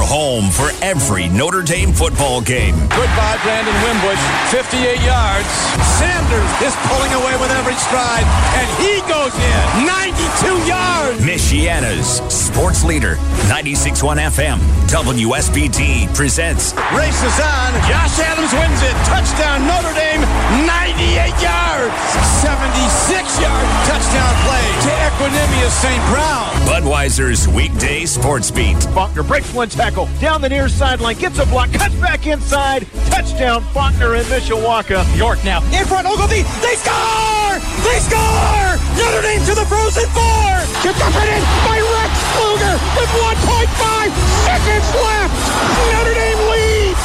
home for every Notre Dame football game. Goodbye, Brandon Wimbush. 58 yards. Sanders is pulling away with every stride, and he goes in. 92 yards. Michiana's sports leader, 96.1 FM, WSBT presents. Race is on. Josh Adams wins it. Touchdown, Notre Dame. 98 yards. 76-yard touchdown play to Equanimous St. Brown. Budweiser's weekday sports beat. Faulkner breaks one tackle down the near sideline, gets a block, cuts back inside. Touchdown, Faulkner in Mishawaka. York now in front. Ogilvie. They score! They score! Notre Dame to the Frozen Four. Gets up and in by Rex Kluger with 1.5 seconds left. Notre Dame leads.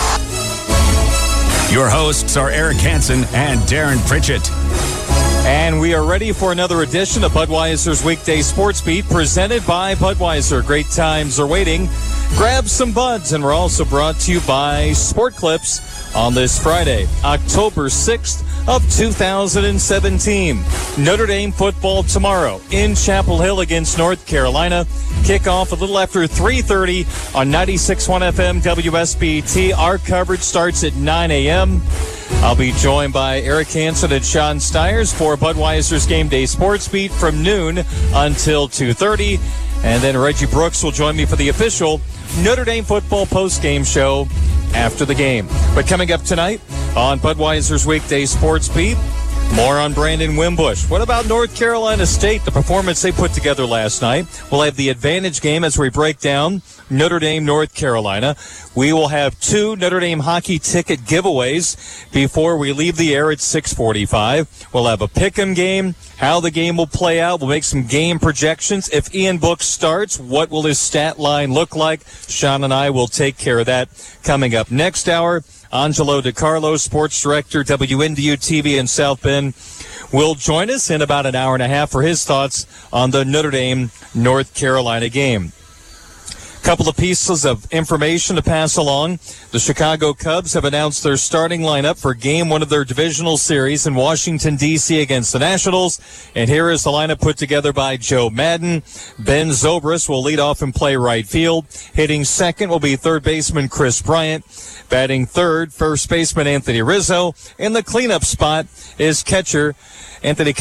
Your hosts are Eric Hansen and Darren Pritchett. And we are ready for another edition of Budweiser's Weekday Sports Beat, presented by Budweiser. Great times are waiting. Grab some buds, and we're also brought to you by Sport Clips on this Friday, October 6th of 2017. Notre Dame football tomorrow in Chapel Hill against North Carolina. Kickoff a little after 3:30 on 96.1 FM WSBT. Our coverage starts at 9 a.m. I'll be joined by Eric Hansen and Sean Stiers for Budweiser's Game Day Sports Beat from noon until 2:30. And then Reggie Brooks will join me for the official Notre Dame football post-game show after the game. But coming up tonight on Budweiser's Weekday Sports Beat, more on Brandon Wimbush. What about North Carolina State, the performance they put together last night? We'll have the advantage game as we break down Notre Dame, North Carolina. We will have 2 Notre Dame hockey ticket giveaways before we leave the air at 6:45. We'll have a pick'em game, how the game will play out. We'll make some game projections. If Ian Book starts, what will his stat line look like? Sean and I will take care of that coming up next hour. Angelo DiCarlo, sports director, WNDU TV in South Bend, will join us in about an hour and a half for his thoughts on the Notre Dame, North Carolina game. Couple of pieces of information to pass along. The Chicago Cubs have announced their starting lineup for Game 1 of their divisional series in Washington, D.C. against the Nationals. And here is the lineup put together by Joe Madden. Ben Zobrist will lead off and play right field. Hitting second will be third baseman Chris Bryant. Batting third, first baseman Anthony Rizzo. In the cleanup spot is catcher Jose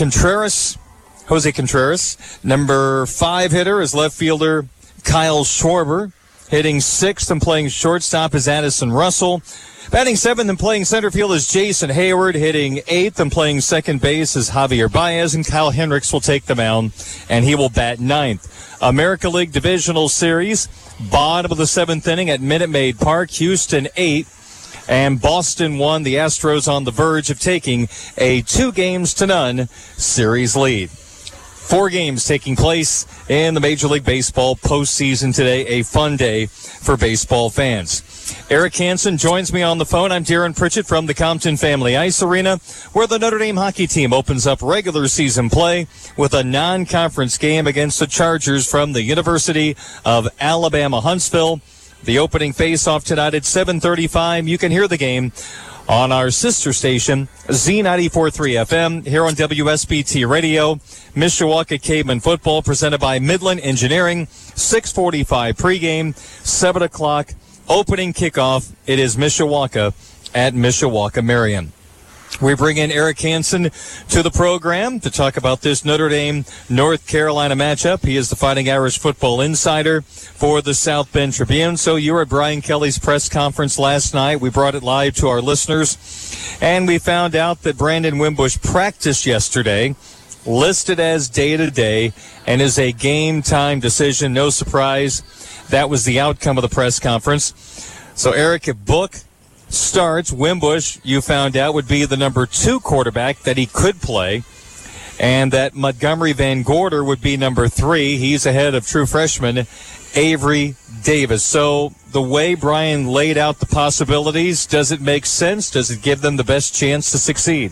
Contreras. Number 5 hitter is left fielder Kyle Schwarber. Hitting 6th and playing shortstop is Addison Russell. Batting 7th and playing center field is Jason Hayward. Hitting 8th and playing second base is Javier Baez. And Kyle Hendricks will take the mound, and he will bat 9th. America League Divisional Series, bottom of the 7th inning at Minute Maid Park. Houston 8 and Boston 1. The Astros on the verge of taking a 2-0 series lead. 4 games taking place in the Major League Baseball postseason today. A fun day for baseball fans. Eric Hansen joins me on the phone. I'm Darren Pritchett from the Compton Family Ice Arena, where the Notre Dame hockey team opens up regular season play with a non-conference game against the Chargers from the University of Alabama, Huntsville. The opening face-off tonight at 7:35. You can hear the game on our sister station, Z94.3 FM, here on WSBT Radio. Mishawaka Caveman Football presented by Midland Engineering. 6:45 pregame, 7 o'clock opening kickoff. It is Mishawaka at Mishawaka Marion. We bring in Eric Hansen to the program to talk about this Notre Dame, North Carolina matchup. He is the Fighting Irish football insider for the South Bend Tribune. So you were at Brian Kelly's press conference last night. We brought it live to our listeners, and we found out that Brandon Wimbush practiced yesterday, listed as day-to-day, and is a game-time decision. No surprise. That was the outcome of the press conference. So, Eric, if Book starts, Wimbush, you found out, would be the number 2 quarterback that he could play, and that Montgomery Van Gorder would be number 3. He's ahead of true freshman Avery Davis. So the way Brian laid out the possibilities, does it make sense? Does it give them the best chance to succeed?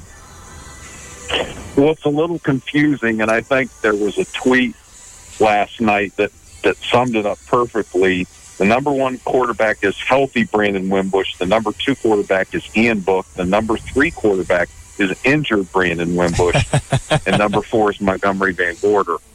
Well, it's a little confusing, and I think there was a tweet last night that summed it up perfectly. The number 1 quarterback is healthy Brandon Wimbush. The number 2 quarterback is Ian Book. The number 3 quarterback is injured Brandon Wimbush. And number 4 is Montgomery Van Gorder.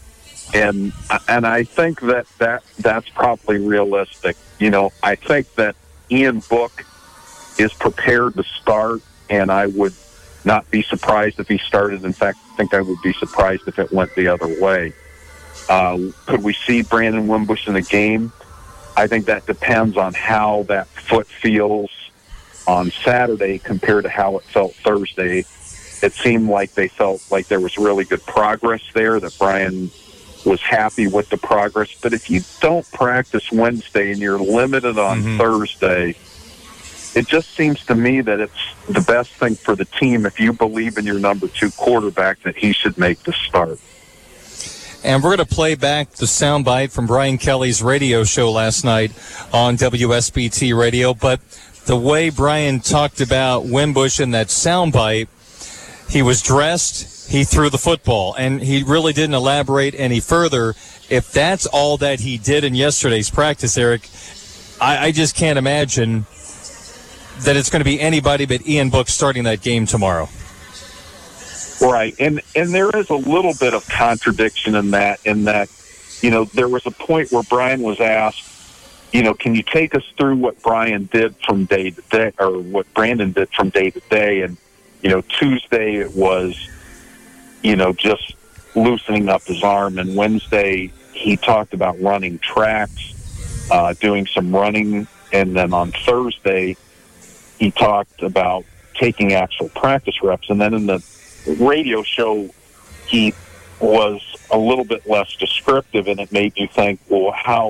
And I think that's probably realistic. I think that Ian Book is prepared to start, and I would not be surprised if he started. In fact, I think I would be surprised if it went the other way. Could we see Brandon Wimbush in the game? I think that depends on how that foot feels on Saturday compared to how it felt Thursday. It seemed like they felt like there was really good progress there, that Brian was happy with the progress. But if you don't practice Wednesday and you're limited on Thursday, it just seems to me that it's the best thing for the team, if you believe in your number 2 quarterback, that he should make the start. And we're going to play back the soundbite from Brian Kelly's radio show last night on WSBT Radio. But the way Brian talked about Wimbush in that soundbite, he was dressed, he threw the football, and he really didn't elaborate any further. If that's all that he did in yesterday's practice, Eric, I just can't imagine that it's going to be anybody but Ian Book starting that game tomorrow. Right, and there is a little bit of contradiction in that, there was a point where Brian was asked, can you take us through what Brian did from day to day, or what Brandon did from day to day? And, Tuesday it was, just loosening up his arm, and Wednesday he talked about running tracks, doing some running, and then on Thursday he talked about taking actual practice reps. And then in the radio show, he was a little bit less descriptive, and it made you think, well, how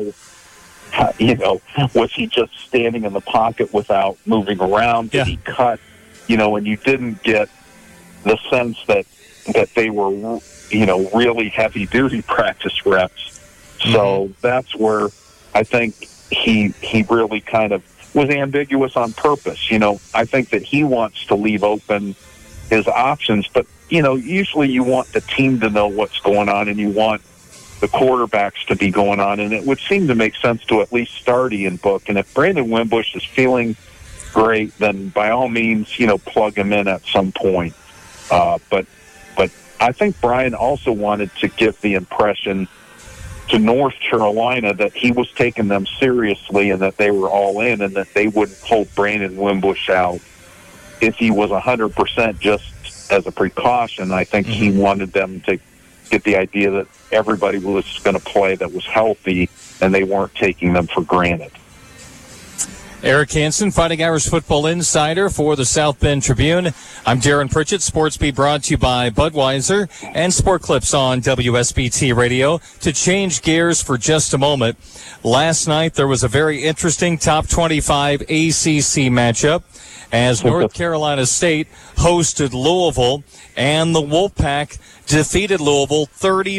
was he just standing in the pocket without moving around? Did he cut? And you didn't get the sense that they were, really heavy-duty practice reps. So that's where I think he really kind of was ambiguous on purpose. I think that he wants to leave open his options, but, usually you want the team to know what's going on, and you want the quarterbacks to be going on, and it would seem to make sense to at least start Ian Book. And if Brandon Wimbush is feeling great, then by all means, plug him in at some point. But I think Brian also wanted to give the impression to North Carolina that he was taking them seriously and that they were all in, and that they wouldn't hold Brandon Wimbush out if he was 100% just as a precaution. I think he wanted them to get the idea that everybody was going to play that was healthy, and they weren't taking them for granted. Eric Hansen, Fighting Irish Football Insider for the South Bend Tribune. I'm Darren Pritchett. Sports Beat brought to you by Budweiser and Sport Clips on WSBT Radio. To change gears for just a moment, last night there was a very interesting top 25 ACC matchup as North Carolina State hosted Louisville, and the Wolfpack defeated Louisville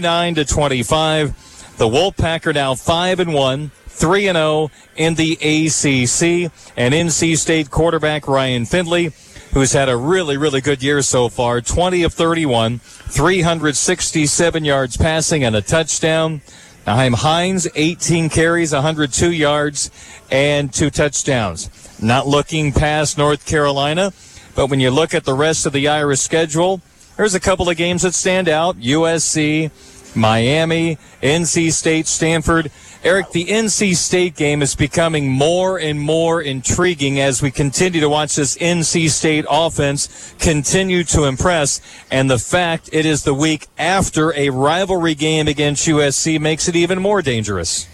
39-25. The Wolfpack are now 5-1. 3-0 in the ACC, and NC State quarterback Ryan Findlay, who's had a really, really good year so far, 20 of 31, 367 yards passing and a touchdown. Naheem Hines, 18 carries, 102 yards, and 2 touchdowns. Not looking past North Carolina, but when you look at the rest of the Irish schedule, there's a couple of games that stand out. USC, Miami, NC State, Stanford. Eric, the NC State game is becoming more and more intriguing as we continue to watch this NC State offense continue to impress. And the fact it is the week after a rivalry game against USC makes it even more dangerous.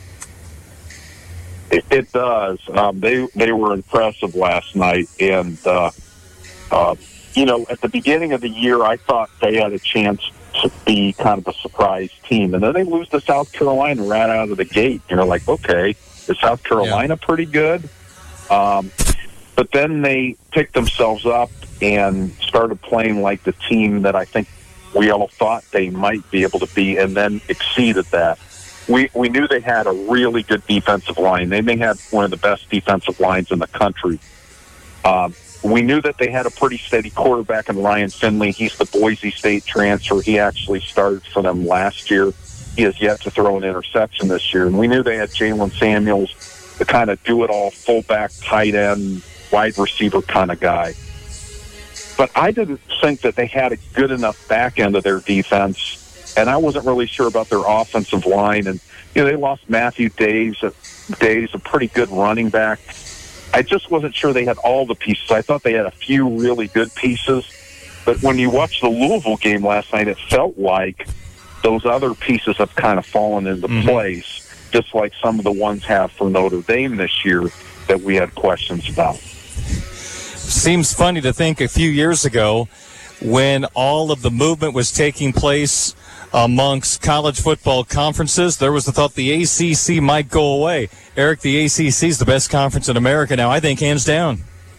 It does. They were impressive last night. And, at the beginning of the year, I thought they had a chance to be kind of a surprise team. And then they lose to South Carolina right out of the gate. You're like, okay, is South Carolina pretty good? But then they picked themselves up and started playing like the team that I think we all thought they might be able to be, and then exceeded that. We knew they had a really good defensive line. They may have one of the best defensive lines in the country. We knew that they had a pretty steady quarterback in Ryan Findlay. He's the Boise State transfer. He actually started for them last year. He has yet to throw an interception this year. And we knew they had Jalen Samuels, the kind of do-it-all fullback, tight end, wide receiver kind of guy. But I didn't think that they had a good enough back end of their defense and I wasn't really sure about their offensive line. And, they lost Matthew Days, a pretty good running back. I just wasn't sure they had all the pieces. I thought they had a few really good pieces. But when you watch the Louisville game last night, it felt like those other pieces have kind of fallen into place, just like some of the ones have for Notre Dame this year that we had questions about. Seems funny to think a few years ago when all of the movement was taking place amongst college football conferences, there was the thought the ACC might go away. Eric, the ACC is the best conference in America now, I think, hands down.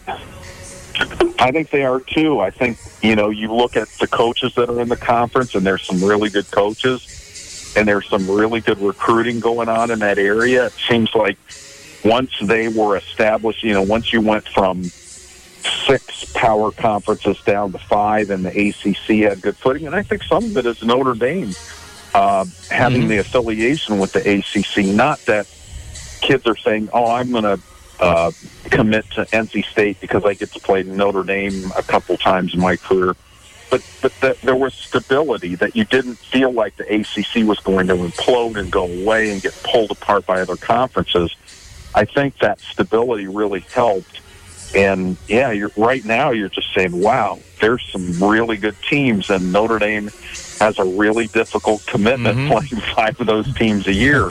I think they are, too. I think, you look at the coaches that are in the conference, and there's some really good coaches, and there's some really good recruiting going on in that area. It seems like once they were established, once you went from 6 power conferences down to 5, and the ACC had good footing. And I think some of it is Notre Dame having the affiliation with the ACC. Not that kids are saying, I'm going to commit to NC State because I get to play Notre Dame a couple times in my career. But there was stability, that you didn't feel like the ACC was going to implode and go away and get pulled apart by other conferences. I think that stability really helped. And, right now you're just saying, wow, there's some really good teams, and Notre Dame has a really difficult commitment playing 5 of those teams a year.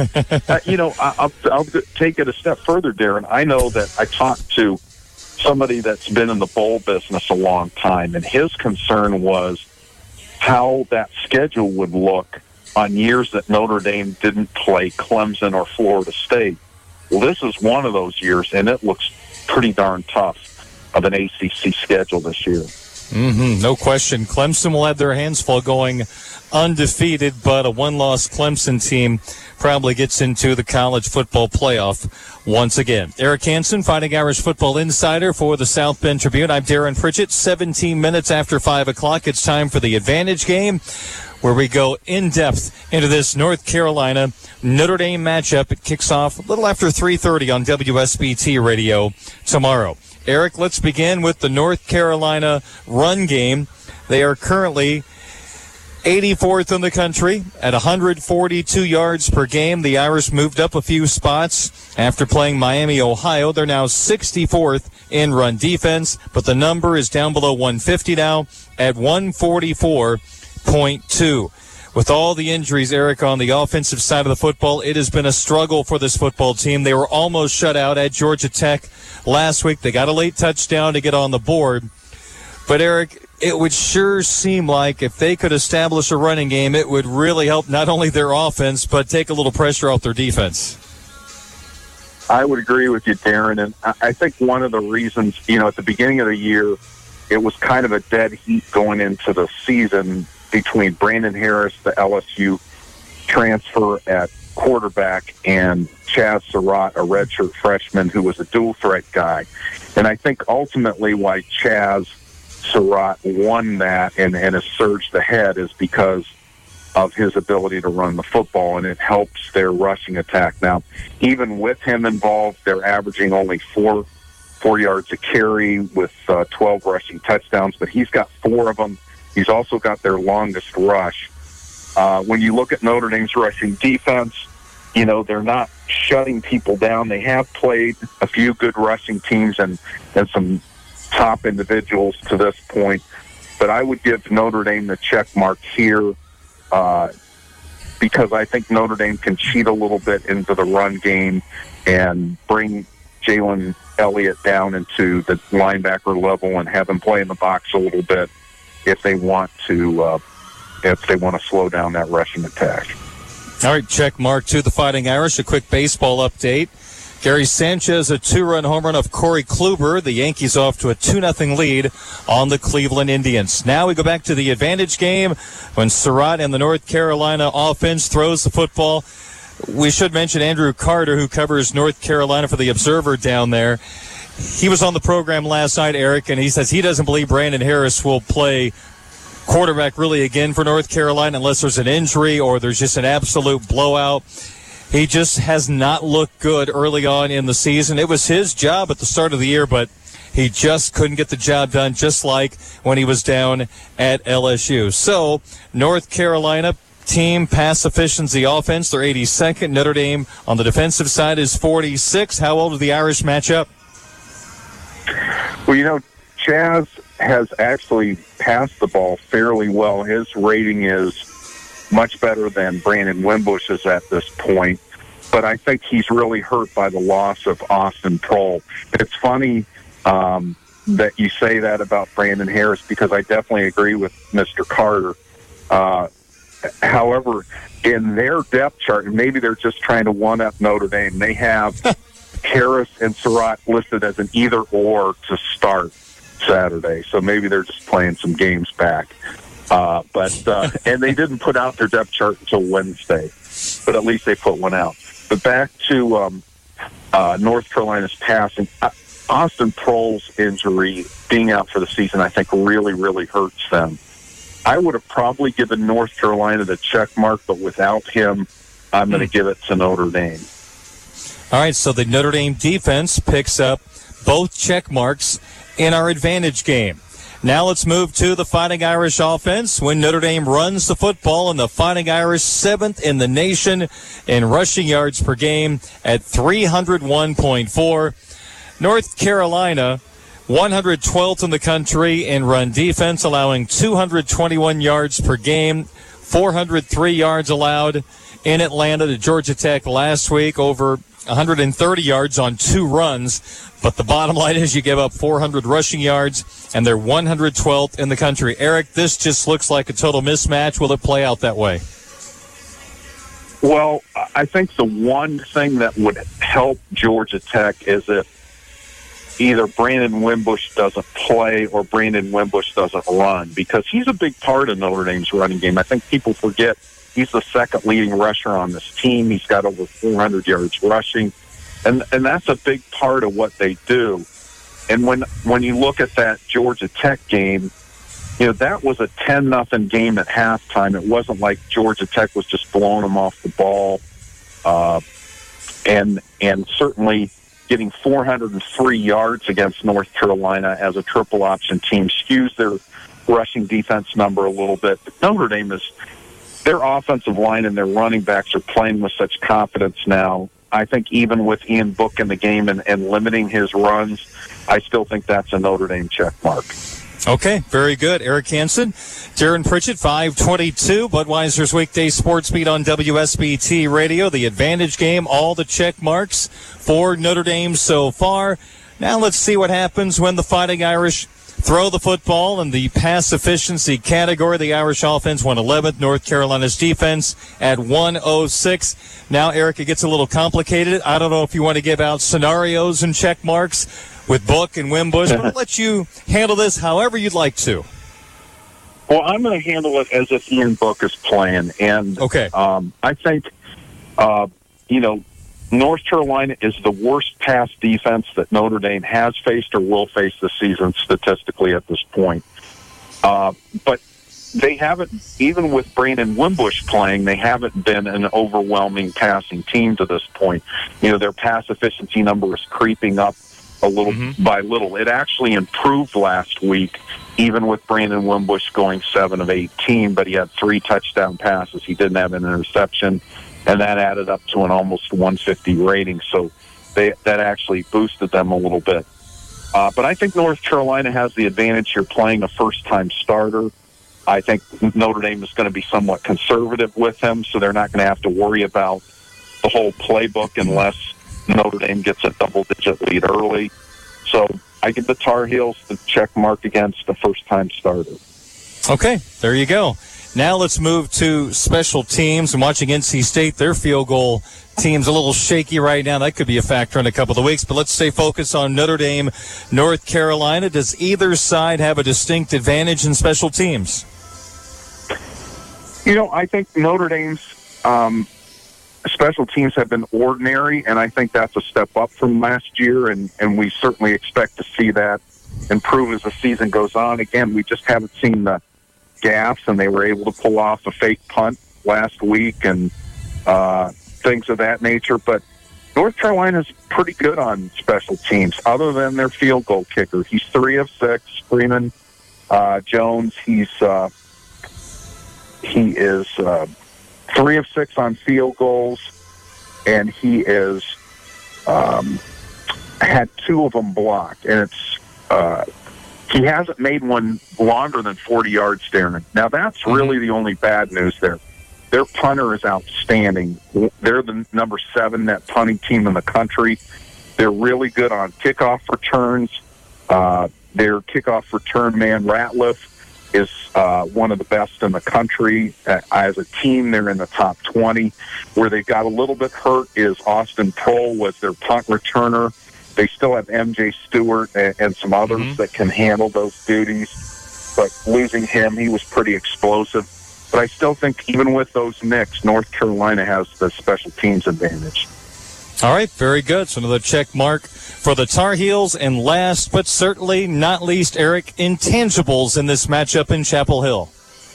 I'll take it a step further, Darren. I know that I talked to somebody that's been in the bowl business a long time, and his concern was how that schedule would look on years that Notre Dame didn't play Clemson or Florida State. Well, this is one of those years, and it looks pretty darn tough of an ACC schedule this year. No question. Clemson will have their hands full going undefeated, but a one-loss Clemson team probably gets into the college football playoff once again. Eric Hansen, Fighting Irish football insider for the South Bend Tribune. I'm Darren Pritchett. 17 minutes after 5 o'clock, it's time for the Advantage game, where we go in-depth into this North Carolina Notre Dame matchup. It kicks off a little after 3:30 on WSBT Radio tomorrow. Eric, let's begin with the North Carolina run game. They are currently 84th in the country at 142 yards per game. The Irish moved up a few spots after playing Miami, Ohio. They're now 64th in run defense, but the number is down below 150 now at 144.2. With all the injuries, Eric, on the offensive side of the football, it has been a struggle for this football team. They were almost shut out at Georgia Tech last week. They got a late touchdown to get on the board. But, Eric, it would sure seem like if they could establish a running game, it would really help not only their offense, but take a little pressure off their defense. I would agree with you, Darren. And I think one of the reasons, at the beginning of the year, it was kind of a dead heat going into the season between Brandon Harris, the LSU transfer at quarterback, and Chaz Surratt, a redshirt freshman who was a dual-threat guy. And I think ultimately why Chaz Surratt won that and has surged ahead is because of his ability to run the football, and it helps their rushing attack. Now, even with him involved, they're averaging only four yards a carry with 12 rushing touchdowns, but he's got 4 of them. He's also got their longest rush. When you look at Notre Dame's rushing defense, they're not shutting people down. They have played a few good rushing teams and some top individuals to this point. But I would give Notre Dame the check mark here because I think Notre Dame can cheat a little bit into the run game and bring Jalen Elliott down into the linebacker level and have him play in the box a little bit if they want to slow down that rushing attack. All right, check mark to the Fighting Irish. A quick baseball update. Gary Sanchez, a 2-run home run of Corey Kluber. The Yankees off to a 2-0 lead on the Cleveland Indians. Now we go back to the Advantage game when Surratt and the North Carolina offense throws the football. We should mention Andrew Carter, who covers North Carolina for the Observer down there. He was on the program last night, Eric, and he says he doesn't believe Brandon Harris will play quarterback really again for North Carolina unless there's an injury or there's just an absolute blowout. He just has not looked good early on in the season. It was his job at the start of the year, but he just couldn't get the job done, just like when he was down at LSU. So North Carolina team pass efficiency offense. They're 82nd. Notre Dame on the defensive side is 46. How well do the Irish match up? Well, Chaz has actually passed the ball fairly well. His rating is much better than Brandon Wimbush's at this point. But I think he's really hurt by the loss of Austin Proehl. It's funny that you say that about Brandon Harris, because I definitely agree with Mr. Carter. However, in their depth chart, and maybe they're just trying to one-up Notre Dame, they have Harris and Surratt listed as an either-or to start Saturday. So maybe they're just playing some games back. And they didn't put out their depth chart until Wednesday, but at least they put one out. But back to North Carolina's passing, Austin Proehl's injury, being out for the season, I think really, really hurts them. I would have probably given North Carolina the check mark, but without him, I'm going to give it to Notre Dame. All right, so the Notre Dame defense picks up both check marks in our advantage game. Now let's move to the Fighting Irish offense. When Notre Dame runs the football, and the Fighting Irish 7th in the nation in rushing yards per game at 301.4. North Carolina 112th in the country in run defense, allowing 221 yards per game, 403 yards allowed in Atlanta to Georgia Tech last week, over 130 yards on 2 runs. But the bottom line is you give up 400 rushing yards, and they're 112th in the country. Eric, this just looks like a total mismatch. Will it play out that way? Well, I think the one thing that would help Georgia Tech is if either Brandon Wimbush doesn't play or Brandon Wimbush doesn't run, because he's a big part of Notre Dame's running game. I think people forget he's the second leading rusher on this team. He's got over 400 yards rushing, and that's a big part of what they do. And when you look at that Georgia Tech game, that was a 10-0 game at halftime. It wasn't like Georgia Tech was just blowing them off the ball, and certainly getting 403 yards against North Carolina as a triple option team skews their rushing defense number a little bit. But Notre Dame their offensive line and their running backs are playing with such confidence now. I think even with Ian Book in the game and limiting his runs, I still think that's a Notre Dame check mark. Okay, very good. Eric Hansen, Darren Pritchett, 522, Budweiser's weekday sports beat on WSBT Radio. The advantage game, all the check marks for Notre Dame so far. Now let's see what happens when the Fighting Irish throw the football. In the pass efficiency category, the Irish offense 111th, North Carolina's defense at 106. Now, Eric, it gets a little complicated. I don't know if you want to give out scenarios and check marks with Book and Wimbush, but I'll let you handle this however you'd like to. Well, I'm going to handle it as if Ian Book is playing. And okay. I think, North Carolina is the worst pass defense that Notre Dame has faced or will face this season statistically at this point. But they haven't, even with Brandon Wimbush playing, they haven't been an overwhelming passing team to this point. Their pass efficiency number is creeping up a little by little. It actually improved last week, even with Brandon Wimbush going 7 of 18, but he had 3 touchdown passes. He didn't have an interception, and that added up to an almost 150 rating. So that actually boosted them a little bit. But I think North Carolina has the advantage here playing a first-time starter. I think Notre Dame is going to be somewhat conservative with him, so they're not going to have to worry about the whole playbook unless Notre Dame gets a double-digit lead early. So I give the Tar Heels the check mark against the first-time starter. Okay, there you go. Now let's move to special teams. I'm watching NC State. Their field goal team's a little shaky right now. That could be a factor in a couple of weeks. But let's stay focused on Notre Dame, North Carolina. Does either side have a distinct advantage in special teams? I think Notre Dame's special teams have been ordinary, and I think that's a step up from last year, and we certainly expect to see that improve as the season goes on. Again, we just haven't seen the gaffes, and they were able to pull off a fake punt last week and things of that nature. But North Carolina's pretty good on special teams, other than their field goal kicker. He's 3 of 6. Freeman Jones, he is 3 of 6 on field goals, and he is had 2 of them blocked, and it's he hasn't made one longer than 40 yards, Darren. Now, that's really the only bad news there. Their punter is outstanding. They're the number 7 net punting team in the country. They're really good on kickoff returns. Their kickoff return man, Ratliff, is one of the best in the country. As a team, they're in the top 20. Where they got a little bit hurt is Austin Prohl was their punt returner. They still have M.J. Stewart and some others that can handle those duties. But losing him, he was pretty explosive. But I still think even with those nicks, North Carolina has the special teams advantage. All right, very good. So another check mark for the Tar Heels. And last but certainly not least, Eric, intangibles in this matchup in Chapel Hill.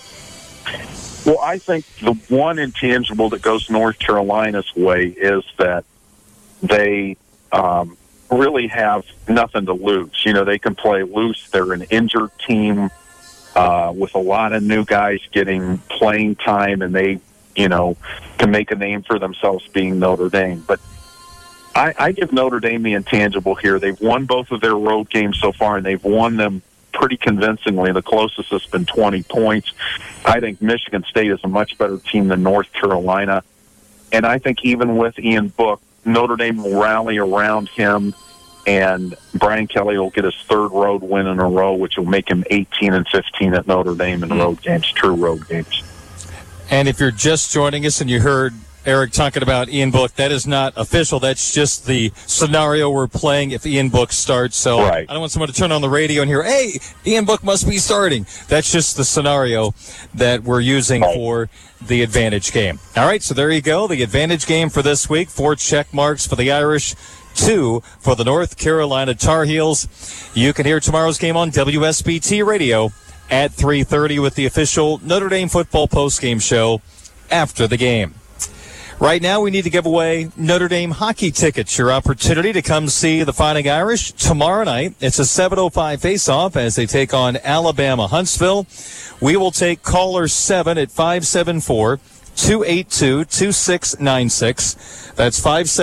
Well, I think the one intangible that goes North Carolina's way is that they really have nothing to lose. You know, they can play loose. They're an injured team with a lot of new guys getting playing time, and they, can make a name for themselves being Notre Dame. But I give Notre Dame the intangible here. They've won both of their road games so far, and they've won them pretty convincingly. The closest has been 20 points. I think Michigan State is a much better team than North Carolina. And I think even with Ian Book, Notre Dame will rally around him, and Brian Kelly will get his 3rd road win in a row, which will make him 18-15 at Notre Dame in road games, true road games. And if you're just joining us and you heard Eric talking about Ian Book, that is not official. That's just the scenario we're playing if Ian Book starts. So right. I don't want someone to turn on the radio and hear, hey, Ian Book must be starting. That's just the scenario that we're using for the advantage game. All right, so there you go. The advantage game for this week. 4 check marks for the Irish, 2 for the North Carolina Tar Heels. You can hear tomorrow's game on WSBT Radio at 3:30 with the official Notre Dame football postgame show after the game. Right now, we need to give away Notre Dame hockey tickets. Your opportunity to come see the Fighting Irish tomorrow night. It's a 7:05 face-off as they take on Alabama Huntsville. We will take caller 7 at 574-282-2696. That's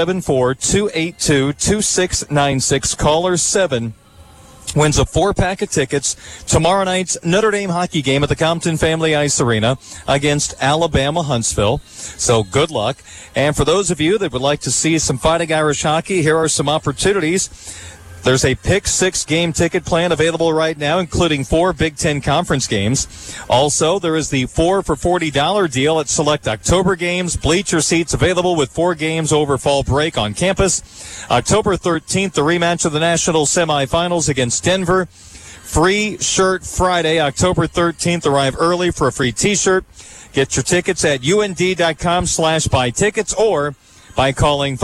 574-282-2696. Caller 7 wins a 4-pack of tickets tomorrow night's Notre Dame hockey game at the Compton Family Ice Arena against Alabama Huntsville. So good luck. And for those of you that would like to see some Fighting Irish hockey, here are some opportunities. There's a Pick 6 game ticket plan available right now, including 4 Big Ten Conference games. Also, there is the 4 for $40 deal at select October games. Bleacher seats available with 4 games over fall break on campus. October 13th, the rematch of the national semifinals against Denver. Free shirt Friday, October 13th. Arrive early for a free T-shirt. Get your tickets at und.com/buy tickets or by calling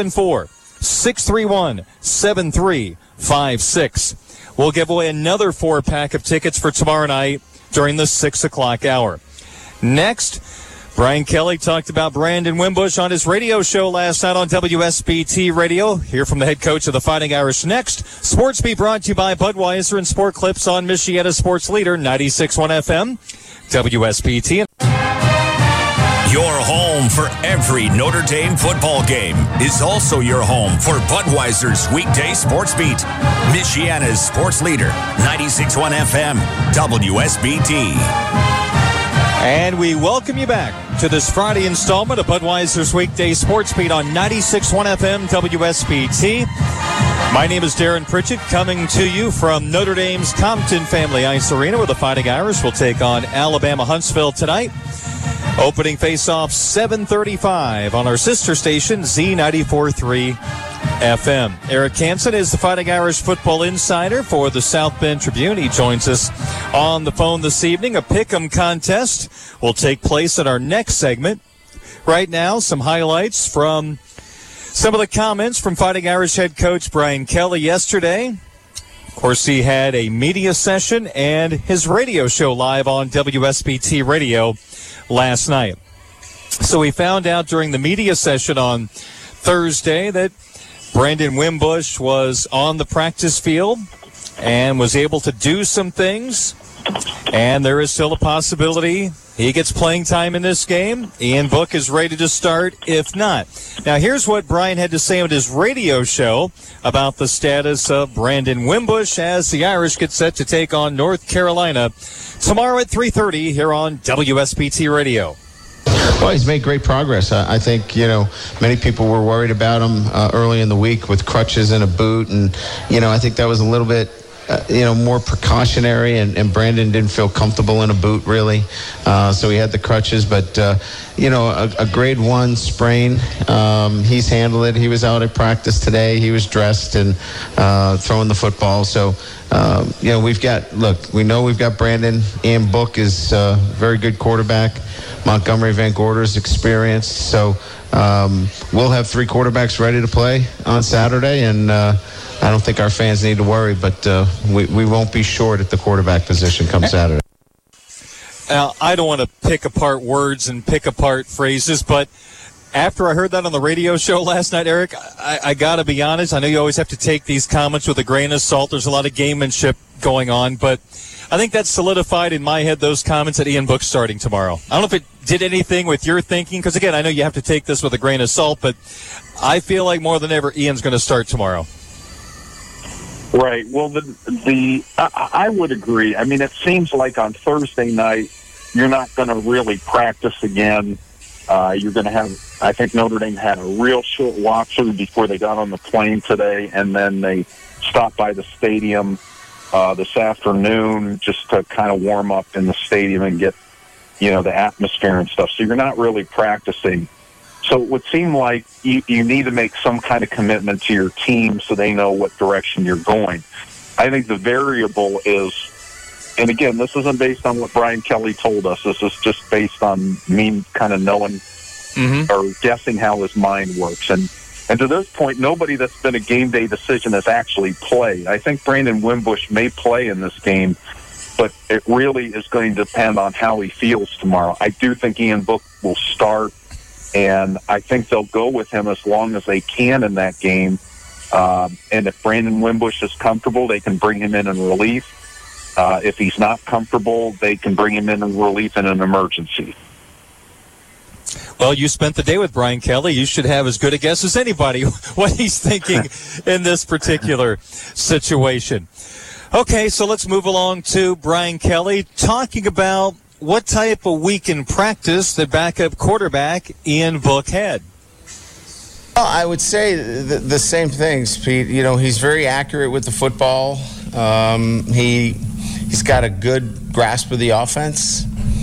574-631-7356. We'll give away another 4-pack of tickets for tomorrow night during the 6 o'clock hour. Next, Brian Kelly talked about Brandon Wimbush on his radio show last night on WSBT Radio. Hear from the head coach of the Fighting Irish next. Sports Beat brought to you by Budweiser and Sport Clips on Michiana Sports Leader 96.1 FM, WSBT. Your home for every Notre Dame football game is also your home for Budweiser's weekday sports beat. Michiana's sports leader, 96.1 FM, WSBT. And we welcome you back to this Friday installment of Budweiser's weekday sports beat on 96.1 FM, WSBT. My name is Darren Pritchett, coming to you from Notre Dame's Compton Family Ice Arena, where the Fighting Irish will take on Alabama Huntsville tonight. Opening face-off 7:35 on our sister station, Z94.3 FM. Eric Hansen is the Fighting Irish football insider for the South Bend Tribune. He joins us on the phone this evening. A pick'em contest will take place in our next segment. Right now, some highlights from some of the comments from Fighting Irish head coach Brian Kelly yesterday. Of course, he had a media session and his radio show live on WSBT Radio last night. So we found out during the media session on Thursday that Brandon Wimbush was on the practice field and was able to do some things And there is still a possibility he gets playing time in this game. Ian Book is ready to start, if not. Now, here's what Brian had to say on his radio show about the status of Brandon Wimbush as the Irish get set to take on North Carolina tomorrow at 3:30 here on WSBT Radio. Well, he's made great progress. I think, many people were worried about him early in the week with crutches and a boot. And, I think that was a little bit, more precautionary. And Brandon didn't feel comfortable in a boot, really. So he had the crutches. But, a grade 1 sprain, he's handled it. He was out at practice today. He was dressed and throwing the football. So, we know we've got Brandon. Ian Book is a very good quarterback. Montgomery Van Gorder's experienced. So we'll have 3 quarterbacks ready to play on Saturday, and I don't think our fans need to worry, but we won't be short at the quarterback position come Saturday. Now, I don't want to pick apart words and pick apart phrases, but after I heard that on the radio show last night, Eric, I got to be honest. I know you always have to take these comments with a grain of salt. There's a lot of gamemanship going on, but I think that solidified in my head those comments that Ian Book's starting tomorrow. I don't know if it did anything with your thinking, because, again, I know you have to take this with a grain of salt, but I feel like more than ever Ian's going to start tomorrow. Right. Well, I would agree. I mean, it seems like on Thursday night you're not going to really practice again. You're going to have, I think Notre Dame had a real short walkthrough before they got on the plane today, and then they stopped by the stadium this afternoon just to kind of warm up in the stadium and get, the atmosphere and stuff. So you're not really practicing. So it would seem like you need to make some kind of commitment to your team so they know what direction you're going. I think the variable is, and again, this isn't based on what Brian Kelly told us. This is just based on me kind of knowing or guessing how his mind works. And to this point, nobody that's been a game day decision has actually played. I think Brandon Wimbush may play in this game, but it really is going to depend on how he feels tomorrow. I do think Ian Book will start, and I think they'll go with him as long as they can in that game. And if Brandon Wimbush is comfortable, they can bring him in relief. If he's not comfortable, they can bring him in relief in an emergency. Well, you spent the day with Brian Kelly. You should have as good a guess as anybody what he's thinking in this particular situation. Okay, so let's move along to Brian Kelly talking about what type of week in practice the backup quarterback Ian Book had. Well, I would say the same things, Pete. He's very accurate with the football. He's got a good grasp of the offense.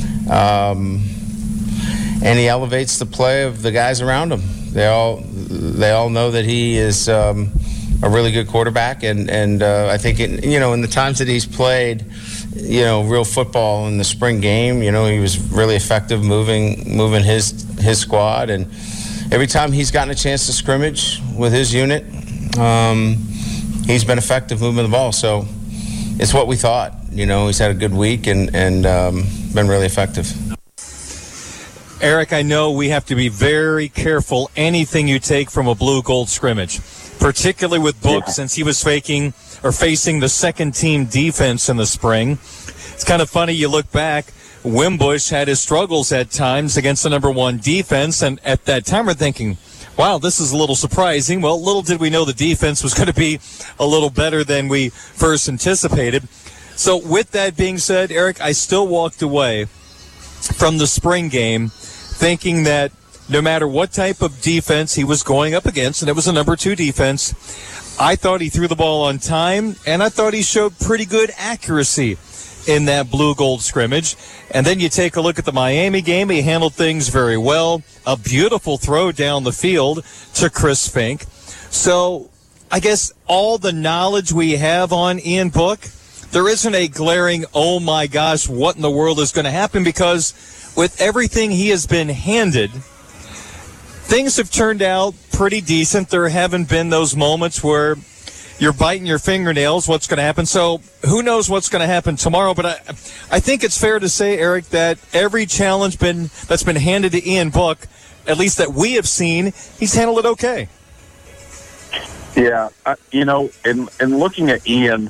And he elevates the play of the guys around him. They all know that he is a really good quarterback, and I think in the times that he's played, real football in the spring game, he was really effective moving his squad, and every time he's gotten a chance to scrimmage with his unit, he's been effective moving the ball. So it's what we thought. He's had a good week and been really effective. Eric, I know we have to be very careful anything you take from a blue-gold scrimmage, particularly with Book, since he was facing the second-team defense in the spring. It's kind of funny, you look back, Wimbush had his struggles at times against the number 1 defense, and at that time we're thinking, wow, this is a little surprising. Well, little did we know the defense was going to be a little better than we first anticipated. So with that being said, Eric, I still walked away from the spring game thinking that no matter what type of defense he was going up against, and it was a number 2 defense, I thought he threw the ball on time, and I thought he showed pretty good accuracy in that blue-gold scrimmage. And then you take a look at the Miami game. He handled things very well. A beautiful throw down the field to Chris Fink. So I guess all the knowledge we have on Ian Book, there isn't a glaring, oh my gosh, what in the world is going to happen, because with everything he has been handed, things have turned out pretty decent. There haven't been those moments where you're biting your fingernails, what's going to happen. So who knows what's going to happen tomorrow. But I think it's fair to say, Eric, that every challenge that's been handed to Ian Book, at least that we have seen, he's handled it okay. Yeah, in looking at Ian,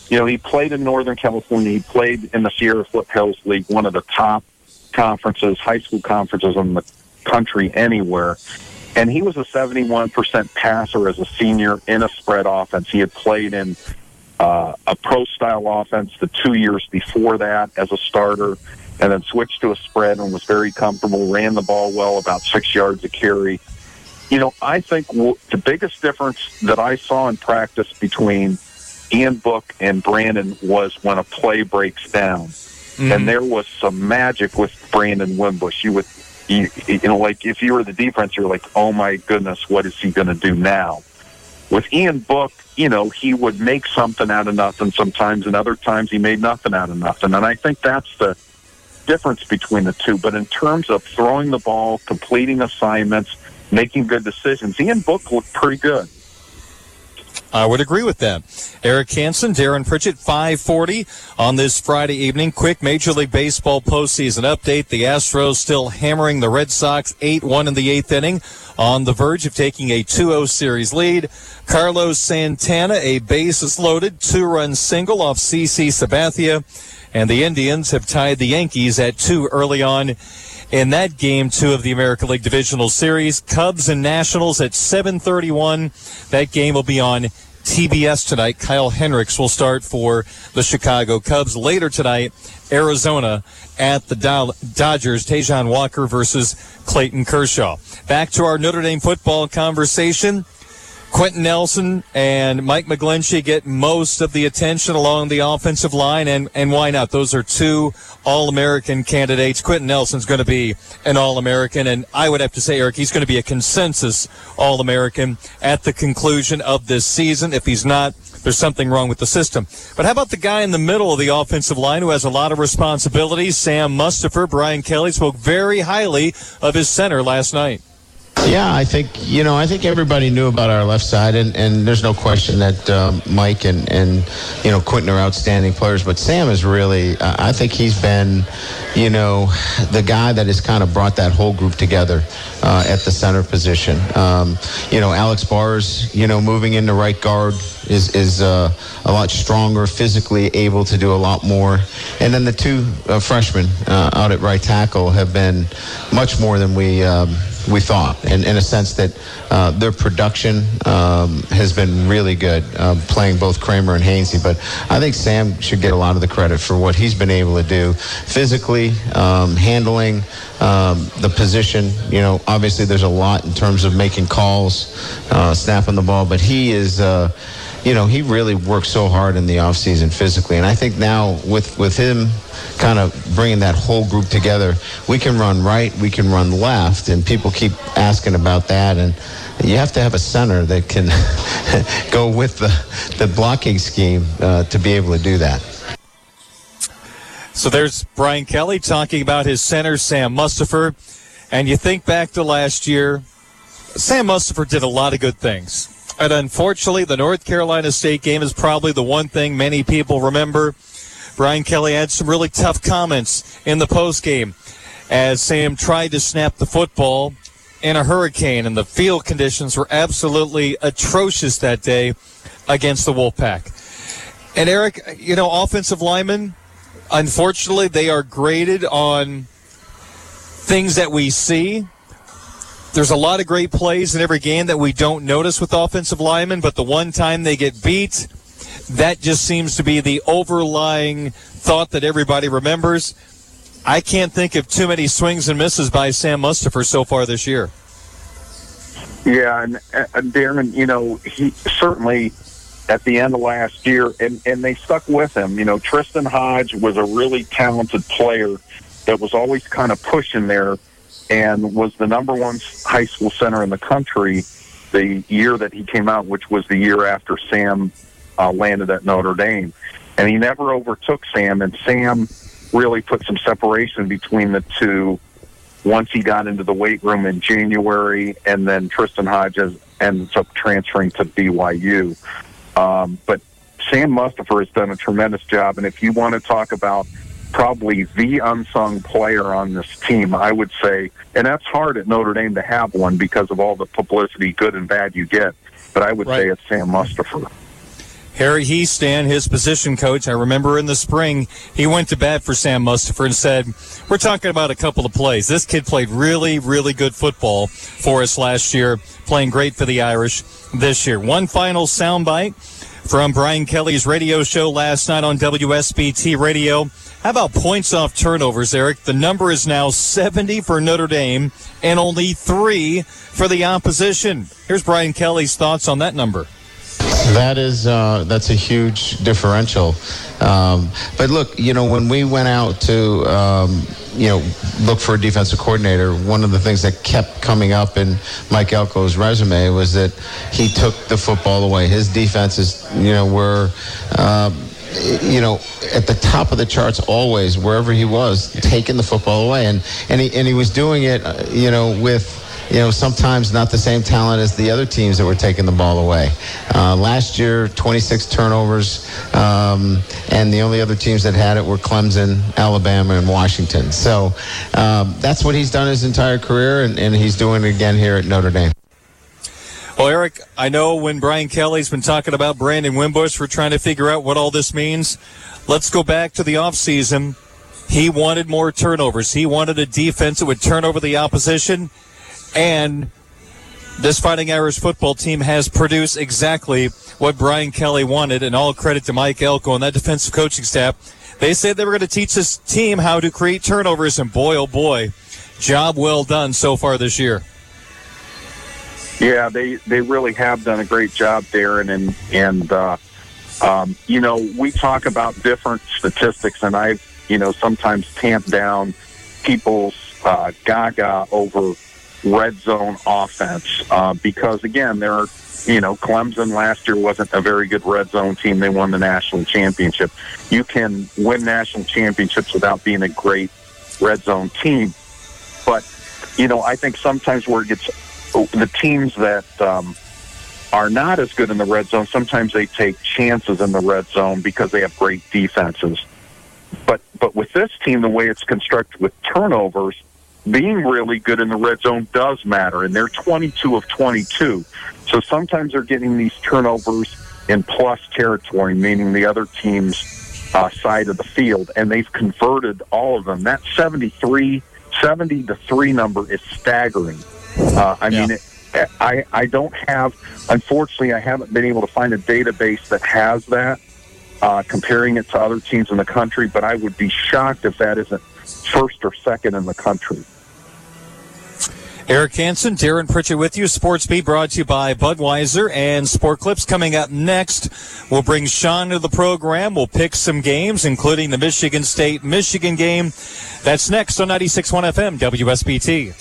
he played in Northern California. He played in the Sierra Foothills League, one of the top conferences, high school conferences in the country anywhere. And he was a 71% passer as a senior in a spread offense. He had played in a pro-style offense the 2 years before that as a starter, and then switched to a spread and was very comfortable, ran the ball well, about 6 yards a carry. I think the biggest difference that I saw in practice between Ian Book and Brandon was when a play breaks down. Mm-hmm. And there was some magic with Brandon Wimbush. Like if you were the defense, you're like, oh my goodness, what is he going to do now? With Ian Book, he would make something out of nothing sometimes, and other times he made nothing out of nothing. And I think that's the difference between the two. But in terms of throwing the ball, completing assignments, making good decisions, Ian Book looked pretty good. I would agree with that. Eric Hansen, Darren Pritchett, 5:40 on this Friday evening. Quick Major League Baseball postseason update. The Astros still hammering the Red Sox 8-1 in the eighth inning, on the verge of taking a 2-0 series lead. Carlos Santana, a bases loaded 2-run single off CC Sabathia, and the Indians have tied the Yankees at 2 early on in that game 2 of the American League Divisional Series. Cubs and Nationals at 7:31. That game will be on TBS tonight. Kyle Hendricks will start for the Chicago Cubs. Later tonight, Arizona at the Dodgers. Tajon Walker versus Clayton Kershaw. Back to our Notre Dame football conversation. Quentin Nelson and Mike McGlinchey get most of the attention along the offensive line, and why not? Those are 2 All-American candidates. Quentin Nelson's going to be an All-American, and I would have to say, Eric, he's going to be a consensus All-American at the conclusion of this season. If he's not, there's something wrong with the system. But how about the guy in the middle of the offensive line who has a lot of responsibilities? Sam Mustipher. Brian Kelly spoke very highly of his center last night. Yeah, I think everybody knew about our left side, and there's no question that Mike and Quentin are outstanding players. But Sam is really, I think he's been, the guy that has kind of brought that whole group together at the center position. Alex Bars, moving into right guard is a lot stronger, physically able to do a lot more. And then the 2 freshmen out at right tackle have been much more than we thought, and in a sense that their production has been really good, playing both Kramer and Hainsey. But I think Sam should get a lot of the credit for what he's been able to do physically, handling the position. Obviously there's a lot in terms of making calls, snapping the ball, but he is he really works so hard in the offseason physically. And I think now with him kind of bringing that whole group together, we can run right, we can run left, and people keep asking about that. And you have to have a center that can go with the blocking scheme to be able to do that. So there's Brian Kelly talking about his center, Sam Mustipher. And you think back to last year, Sam Mustipher did a lot of good things. And unfortunately, the North Carolina State game is probably the one thing many people remember. Brian Kelly had some really tough comments in the postgame as Sam tried to snap the football in a hurricane, and the field conditions were absolutely atrocious that day against the Wolfpack. And Eric, offensive linemen, unfortunately, they are graded on things that we see. There's a lot of great plays in every game that we don't notice with offensive linemen, but the one time they get beat, that just seems to be the overlying thought that everybody remembers. I can't think of too many swings and misses by Sam Mustipher so far this year. Yeah, and Darren, he certainly at the end of last year, and they stuck with him. Tristan Hodge was a really talented player that was always kind of pushing there, and was the number 1 high school center in the country the year that he came out, which was the year after Sam landed at Notre Dame. And he never overtook Sam, and Sam really put some separation between the two once he got into the weight room in January, and then Tristan Hodges ends up transferring to BYU. But Sam Mustipher has done a tremendous job, and if you want to talk about probably the unsung player on this team, I would say, and that's hard at Notre Dame to have one because of all the publicity, good and bad, you get, but I would say it's Sam Mustipher. Harry Heastan, his position coach, I remember in the spring, he went to bat for Sam Mustipher and said, we're talking about a couple of plays. This kid played really, really good football for us last year, playing great for the Irish this year. One final soundbite from Brian Kelly's radio show last night on WSBT Radio. How about points off turnovers, Eric? The number is now 70 for Notre Dame and only 3 for the opposition. Here's Brian Kelly's thoughts on that number. That's a huge differential. But look, when we went out to, look for a defensive coordinator, one of the things that kept coming up in Mike Elko's resume was that he took the football away. His defenses, were, at the top of the charts always, wherever he was, taking the football away. And he was doing it, with, sometimes not the same talent as the other teams that were taking the ball away. Last year, 26 turnovers, and the only other teams that had it were Clemson, Alabama, and Washington. So that's what he's done his entire career, and he's doing it again here at Notre Dame. Well, Eric, I know when Brian Kelly's been talking about Brandon Wimbush, we're trying to figure out what all this means. Let's go back to the offseason. He wanted more turnovers. He wanted a defense that would turn over the opposition. And this Fighting Irish football team has produced exactly what Brian Kelly wanted, and all credit to Mike Elko and that defensive coaching staff. They said they were going to teach this team how to create turnovers, and boy, oh boy, job well done so far this year. Yeah, they really have done a great job, Darren, and we talk about different statistics, and I've, sometimes tamped down people's gaga over red zone offense because, again, Clemson last year wasn't a very good red zone team. They won the national championship. You can win national championships without being a great red zone team. But, I think sometimes where it gets the teams that are not as good in the red zone, sometimes they take chances in the red zone because they have great defenses. But with this team, the way it's constructed with turnovers, being really good in the red zone does matter, and they're 22 of 22. So sometimes they're getting these turnovers in plus territory, meaning the other team's side of the field, and they've converted all of them. That 70-3 number is staggering. I don't have, unfortunately, I haven't been able to find a database that has that, comparing it to other teams in the country, but I would be shocked if that isn't first or second in the country. Eric Hansen, Darren Pritchett with you. Sports Beat brought to you by Budweiser and Sport Clips. Coming up next, we'll bring Sean to the program. We'll pick some games, including the Michigan State-Michigan game. That's next on 96.1 FM, WSBT.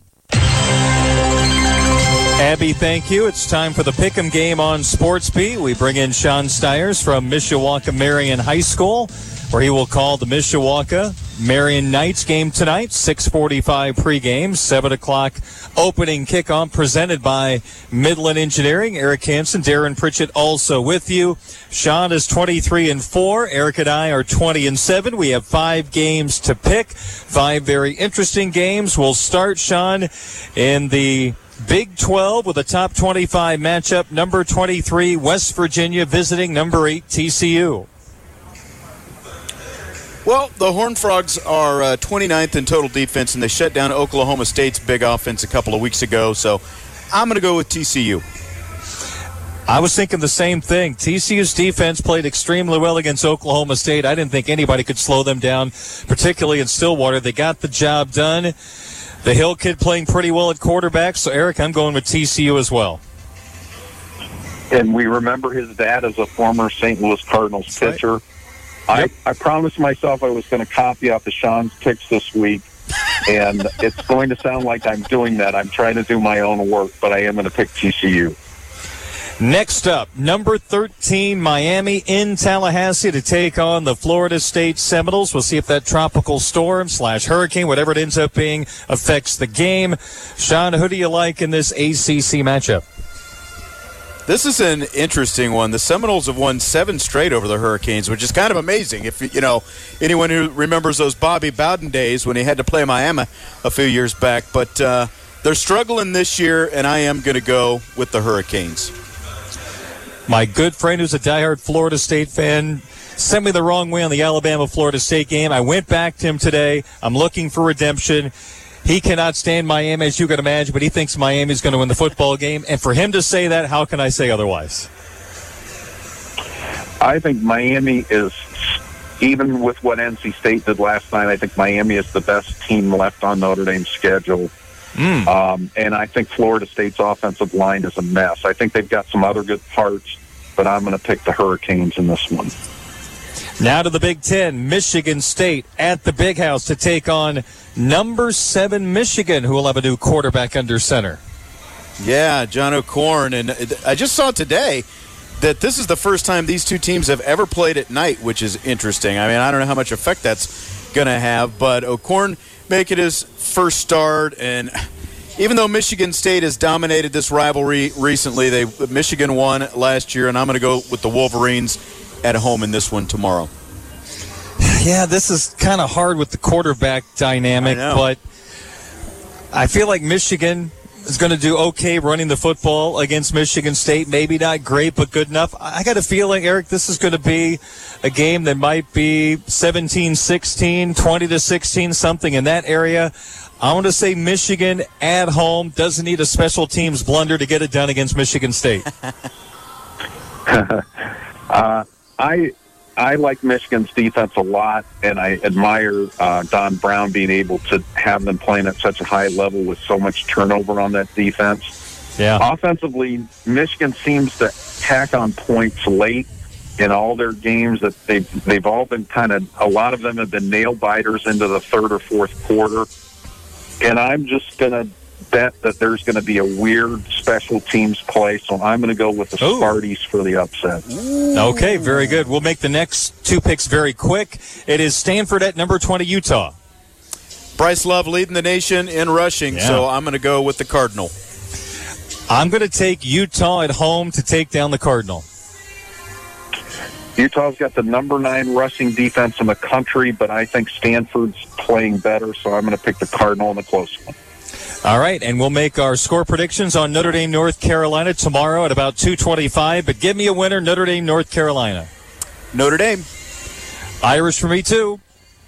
Abby, thank you. It's time for the Pick'em game on Sports Beat. We bring in Sean Stiers from Mishawaka Marion High School, where he will call the Mishawaka Marion Knights game tonight. 6:45 pregame, 7 o'clock opening kickoff, presented by Midland Engineering. Eric Hansen, Darren Pritchett also with you. Sean is 23-4. Eric and I are 20-7. We have 5 games to pick, 5 very interesting games. We'll start, Sean, in the Big 12 with a top 25 matchup. Number 23, West Virginia, visiting number 8, TCU. Well, the Horned Frogs are 29th in total defense, and they shut down Oklahoma State's big offense a couple of weeks ago, so I'm going to go with TCU. I was thinking the same thing. TCU's defense played extremely well against Oklahoma State. I didn't think anybody could slow them down, particularly in Stillwater. They got the job done. The Hill kid playing pretty well at quarterback, so, Eric, I'm going with TCU as well. And we remember his dad as a former St. Louis Cardinals pitcher. Right. I promised myself I was going to copy off of Sean's picks this week, and it's going to sound like I'm doing that. I'm trying to do my own work, but I am going to pick TCU. Next up, number 13, Miami in Tallahassee to take on the Florida State Seminoles. We'll see if that tropical storm / hurricane, whatever it ends up being, affects the game. Sean, who do you like in this ACC matchup? This is an interesting one. The Seminoles have won 7 straight over the Hurricanes, which is kind of amazing. If anyone who remembers those Bobby Bowden days when he had to play Miami a few years back. But they're struggling this year, and I am going to go with the Hurricanes. My good friend who's a diehard Florida State fan sent me the wrong way on the Alabama-Florida State game. I went back to him today. I'm looking for redemption. He cannot stand Miami, as you can imagine, but he thinks Miami's going to win the football game. And for him to say that, how can I say otherwise? I think Miami is, even with what NC State did last night, I think Miami is the best team left on Notre Dame's schedule. And I think Florida State's offensive line is a mess. I think they've got some other good parts, but I'm going to pick the Hurricanes in this one. Now to the Big Ten. Michigan State at the Big House to take on number 7 Michigan, who will have a new quarterback under center. Yeah, John O'Korn. And I just saw today that this is the first time these two teams have ever played at night, which is interesting. I mean, I don't know how much effect that's going to have, but O'Korn making his first start. And even though Michigan State has dominated this rivalry recently, Michigan won last year, and I'm going to go with the Wolverines at home in this one tomorrow. Yeah, this is kind of hard with the quarterback dynamic, but I feel like Michigan is going to do okay running the football against Michigan State. Maybe not great, but good enough. I got a feeling, Eric, this is going to be a game that might be 17-16, 20-16, something in that area. I want to say Michigan at home doesn't need a special teams blunder to get it done against Michigan State. I like Michigan's defense a lot, and I admire Don Brown being able to have them playing at such a high level with so much turnover on that defense. Yeah. Offensively, Michigan seems to tack on points late in all their games. That they've all been a lot of them have been nail biters into the third or fourth quarter. And I'm just going to bet that there's going to be a weird special teams play, so I'm going to go with the Sparties for the upset. Okay, very good. We'll make the next two picks very quick. It is Stanford at number 20, Utah. Bryce Love leading the nation in rushing, so I'm going to go with the Cardinal. I'm going to take Utah at home to take down the Cardinal. Utah's got the number 9 rushing defense in the country, but I think Stanford's playing better, so I'm going to pick the Cardinal in the close one. All right, and we'll make our score predictions on Notre Dame, North Carolina tomorrow at about 2:25. But give me a winner, Notre Dame, North Carolina. Notre Dame. Irish for me, too.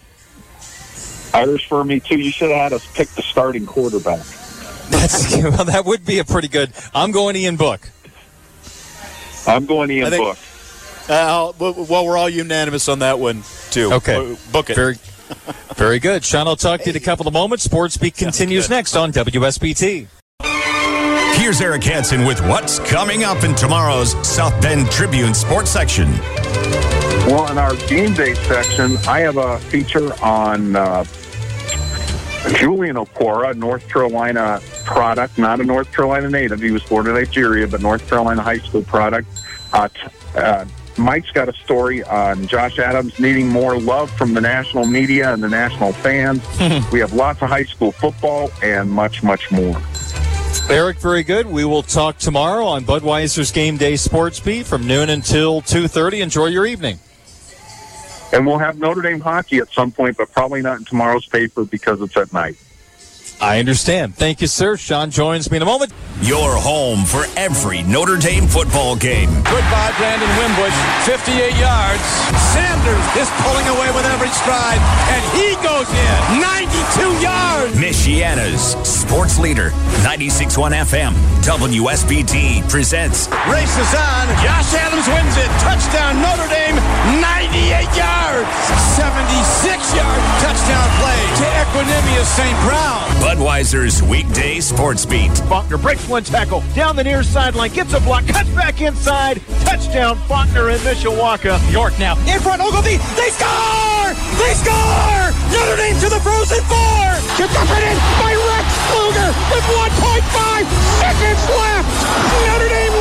Irish for me, too. You should have had us pick the starting quarterback. Well, that would be a pretty good. I'm going Ian Book. I'm going Ian Book. Well, we're all unanimous on that one, too. Okay. Book it. Very good. Sean, I'll talk to you in a couple of moments. Sports Beat continues next on WSBT. Here's Eric Hansen with what's coming up in tomorrow's South Bend Tribune sports section. Well, in our game day section, I have a feature on Julian Okwara, North Carolina product, not a North Carolina native. He was born in Nigeria, but North Carolina high school product. Mike's got a story on Josh Adams needing more love from the national media and the national fans. We have lots of high school football and much, much more. Eric, very good. We will talk tomorrow on Budweiser's Game Day Sports Beat from noon until 2:30. Enjoy your evening. And we'll have Notre Dame hockey at some point, but probably not in tomorrow's paper because it's at night. I understand. Thank you, sir. Sean joins me in a moment. Your home for every Notre Dame football game. Goodbye, Brandon Wimbush. 58 yards. Sanders is pulling away with every stride, and he goes in. 92 yards. Michiana's sports leader, 96.1 FM. WSBT presents. Race is on. Josh Adams wins it. Touchdown, Notre Dame. 98 yards. 76-yard touchdown play to Equinemius St. Brown. Budweiser's weekday sports beat. Faulkner breaks one tackle down the near sideline, gets a block, cuts back inside. Touchdown, Faulkner in Mishawaka. York now In front, Ogilvie, they score! They score! Notre Dame to the Frozen Four! Interpreted by Rex Luger with 1.5 seconds left. Notre Dame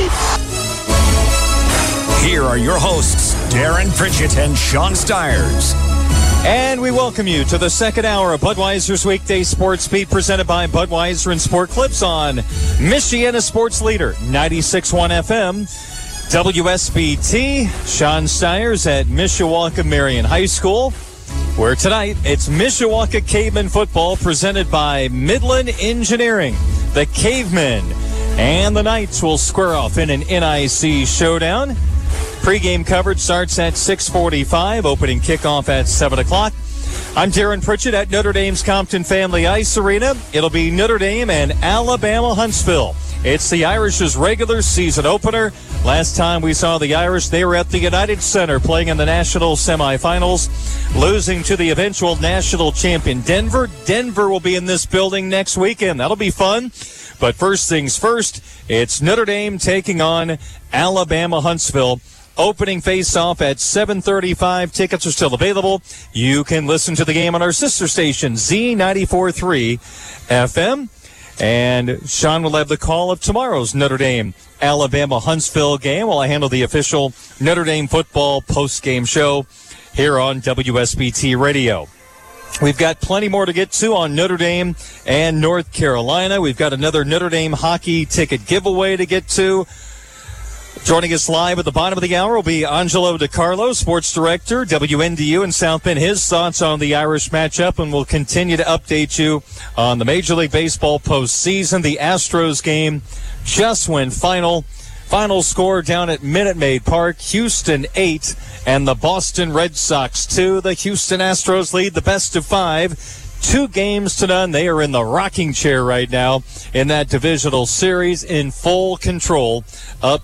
leads. Here are your hosts, Darren Pritchett and Sean Stiers. And we welcome you to the second hour of Budweiser's Weekday Sports Beat presented by Budweiser and Sport Clips on Michiana Sports Leader, 96.1 FM, WSBT. Sean Stiers at Mishawaka Marion High School, where tonight it's Mishawaka Caveman football presented by Midland Engineering. The Cavemen And the Knights will square off in an NIC showdown. Pre-game coverage starts at 6:45, opening kickoff at 7 o'clock. I'm Darren Pritchett at Notre Dame's Compton Family Ice Arena. It'll be Notre Dame and Alabama Huntsville. It's the Irish's regular season opener. Last time we saw the Irish, they were at the United Center playing in the national semifinals, losing to the eventual national champion Denver. Denver will be in this building next weekend. That'll be fun. But first things first, it's Notre Dame taking on Alabama Huntsville. Opening face-off at 7:35. Tickets are still available. You can listen to the game on our sister station, Z94.3 FM. And Sean will have the call of tomorrow's Notre Dame Alabama Huntsville game while I handle the official Notre Dame football post-game show here on WSBT Radio. We've got plenty more to get to on Notre Dame and North Carolina. We've got another Notre Dame hockey ticket giveaway to get to. Joining us live at the bottom of the hour will be Angelo DiCarlo, sports director, WNDU in South Bend. His thoughts on the Irish matchup, and we'll continue to update you on the Major League Baseball postseason. The Astros game just went final. Final score down at Minute Maid Park, Houston 8 and the Boston Red Sox 2. The Houston Astros lead the best of 5. 2-0. They are in the rocking chair right now in that divisional series, in full control, up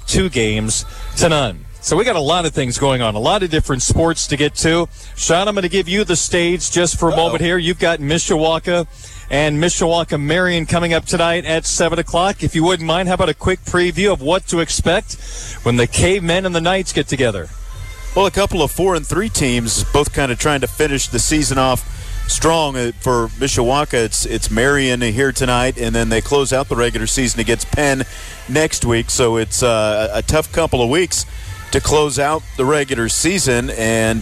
2-0. So we got a lot of things going on, a lot of different sports to get to. Sean, I'm going to give you the stage just for a moment here. You've got Mishawaka and Mishawaka-Marion coming up tonight at 7 o'clock. If you wouldn't mind, how about a quick preview of what to expect when the Cavemen and the Knights get together? Well, a couple of 4-3 teams, both kind of trying to finish the season off strong. For Mishawaka, it's Marion here tonight, and then they close out the regular season against Penn next week. So it's a tough couple of weeks to close out the regular season. And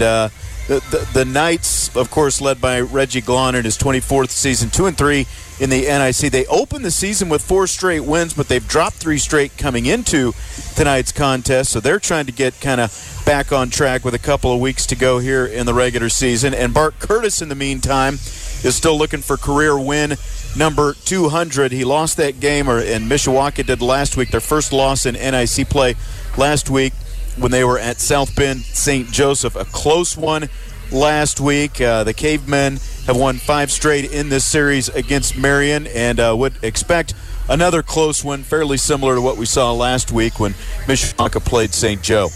the Knights, of course, led by Reggie Glahn in his 24th season, 2-3 in the NIC. They opened the season with 4 straight wins, but they've dropped 3 straight coming into tonight's contest. So they're trying to get kind of back on track with a couple of weeks to go here in the regular season. And Bart Curtis, in the meantime, is still looking for career win number 200. He lost that game, and Mishawaka did last week, their first loss in NIC play last week when they were at South Bend St. Joseph. A close one last week. The Cavemen have won 5 straight in this series against Marion, and would expect another close one, fairly similar to what we saw last week when Mishawaka played St. Joe.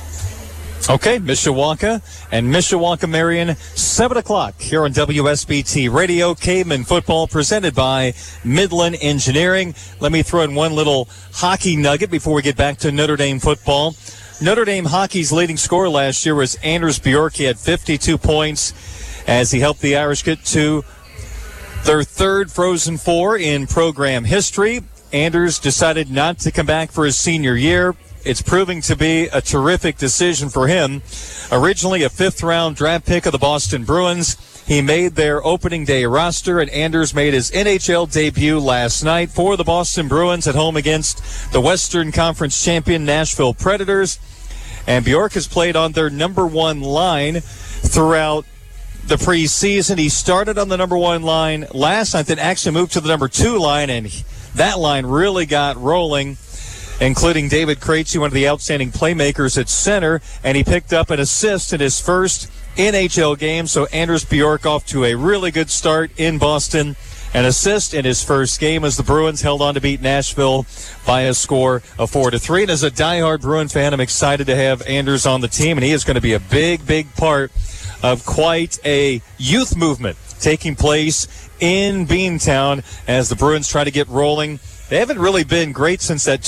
Okay, Mishawaka and Mishawaka-Marion, 7 o'clock here on WSBT Radio. Caveman football presented by Midland Engineering. Let me throw in one little hockey nugget before we get back to Notre Dame football. Notre Dame hockey's leading scorer last year was Anders Bjork. He had 52 points as he helped the Irish get to their 3rd Frozen Four in program history. Anders decided not to come back for his senior year. It's proving to be a terrific decision for him. Originally a 5th-round draft pick of the Boston Bruins, he made their opening day roster, and Anders made his NHL debut last night for the Boston Bruins at home against the Western Conference champion Nashville Predators. And Bjork has played on their number 1 line throughout the preseason. He started on the number 1 line last night, then actually moved to the number 2 line, and that line really got rolling, including David Krejci, one of the outstanding playmakers at center, and he picked up an assist in his first NHL game. So Anders Bjork off to a really good start in Boston. An assist in his first game as the Bruins held on to beat Nashville by a score of 4-3. And as a diehard Bruin fan, I'm excited to have Anders on the team, and he is going to be a big, big part of quite a youth movement taking place in Beantown as the Bruins try to get rolling. They haven't really been great since that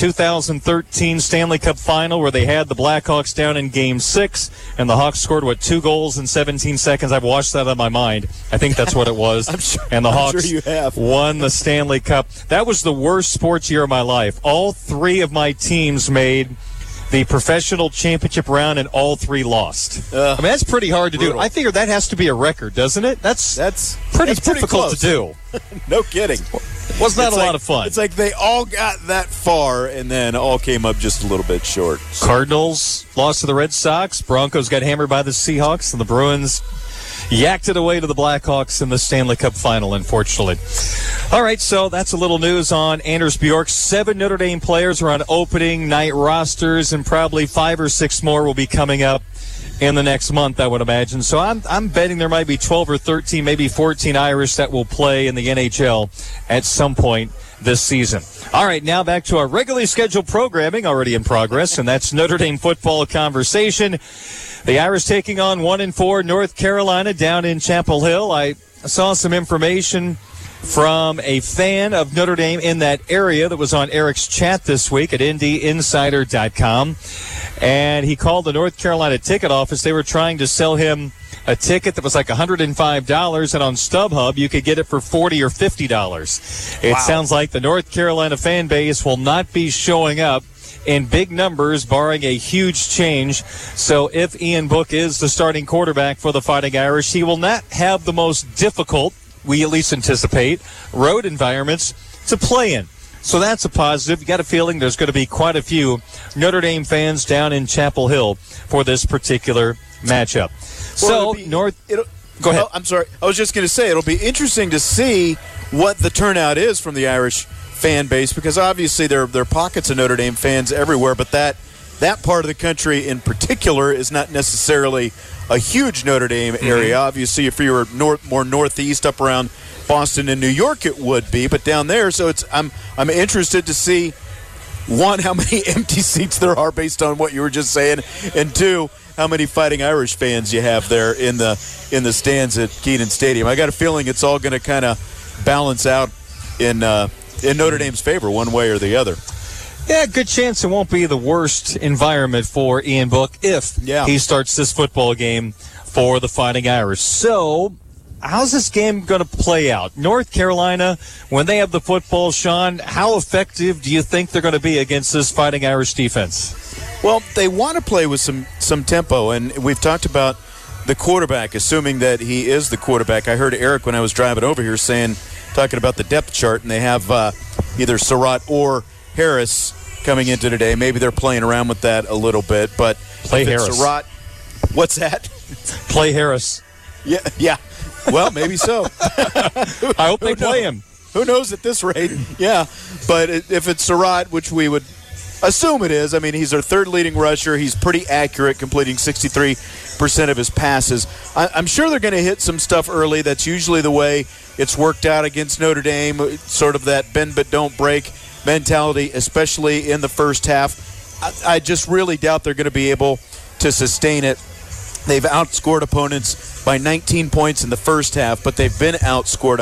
2013 Stanley Cup final where they had the Blackhawks down in Game 6, and the Hawks scored, 2 goals in 17 seconds? I've watched that on my mind. I think that's what it was. And the Hawks won the Stanley Cup. That was the worst sports year of my life. All 3 of my teams made the professional championship round, and all 3 lost. I mean, that's pretty hard to do. I figure that has to be a record, doesn't it? That's pretty difficult to do. No kidding. Was not a lot of fun. It's like they all got that far and then all came up just a little bit short. So. Cardinals lost to the Red Sox. Broncos got hammered by the Seahawks, and the Bruins yacked it away to the Blackhawks in the Stanley Cup final, unfortunately. All right, so that's a little news on Anders Bjork. 7 Notre Dame players are on opening night rosters, and probably 5 or 6 more will be coming up in the next month, I would imagine. So I'm betting there might be 12 or 13, maybe 14 Irish that will play in the NHL at some point this season. All right, now back to our regularly scheduled programming already in progress, and that's Notre Dame football conversation. The Irish taking on 1-4 North Carolina down in Chapel Hill. I saw some information from a fan of Notre Dame in that area that was on Eric's chat this week at IndyInsider.com. And he called the North Carolina ticket office. They were trying to sell him a ticket that was like $105, and on StubHub you could get it for $40 or $50. It sounds like the North Carolina fan base will not be showing up in big numbers, barring a huge change. So if Ian Book is the starting quarterback for the Fighting Irish, he will not have the most difficult, we at least anticipate, road environments to play in. So that's a positive. You got a feeling there's going to be quite a few Notre Dame fans down in Chapel Hill for this particular matchup. Well, go ahead. I'm sorry. I was just going to say it'll be interesting to see what the turnout is from the Irish fan base, because obviously there are pockets of Notre Dame fans everywhere, but that part of the country in particular is not necessarily a huge Notre Dame area. Obviously, if you were more northeast up around Boston and New York, it would be, but down there, so I'm interested to see, one, how many empty seats there are based on what you were just saying, and two, how many Fighting Irish fans you have there in the stands at Kenan Stadium. I got a feeling it's all going to kind of balance out in Notre Dame's favor one way or the other. Yeah, good chance it won't be the worst environment for Ian Book if he starts this football game for the Fighting Irish. So, how's this game going to play out? North Carolina, when they have the football, Sean, how effective do you think they're going to be against this Fighting Irish defense? Well, they want to play with some tempo, and we've talked about the quarterback, assuming that he is the quarterback. I heard Eric when I was driving over here talking about the depth chart, and they have either Surratt or Harris coming into today. Maybe they're playing around with that a little bit, but play Harris. Surratt, what's that? Play Harris. Yeah. Well, maybe so. I hope they play him. Who knows at this rate? Yeah, but if it's Surratt, which we would assume it is. I mean, he's our third leading rusher. He's pretty accurate, completing 63% of his passes. I'm sure they're going to hit some stuff early. That's usually the way it's worked out against Notre Dame, sort of that bend but don't break mentality, especially in the first half. I just really doubt they're going to be able to sustain it. They've outscored opponents by 19 points in the first half, but they've been outscored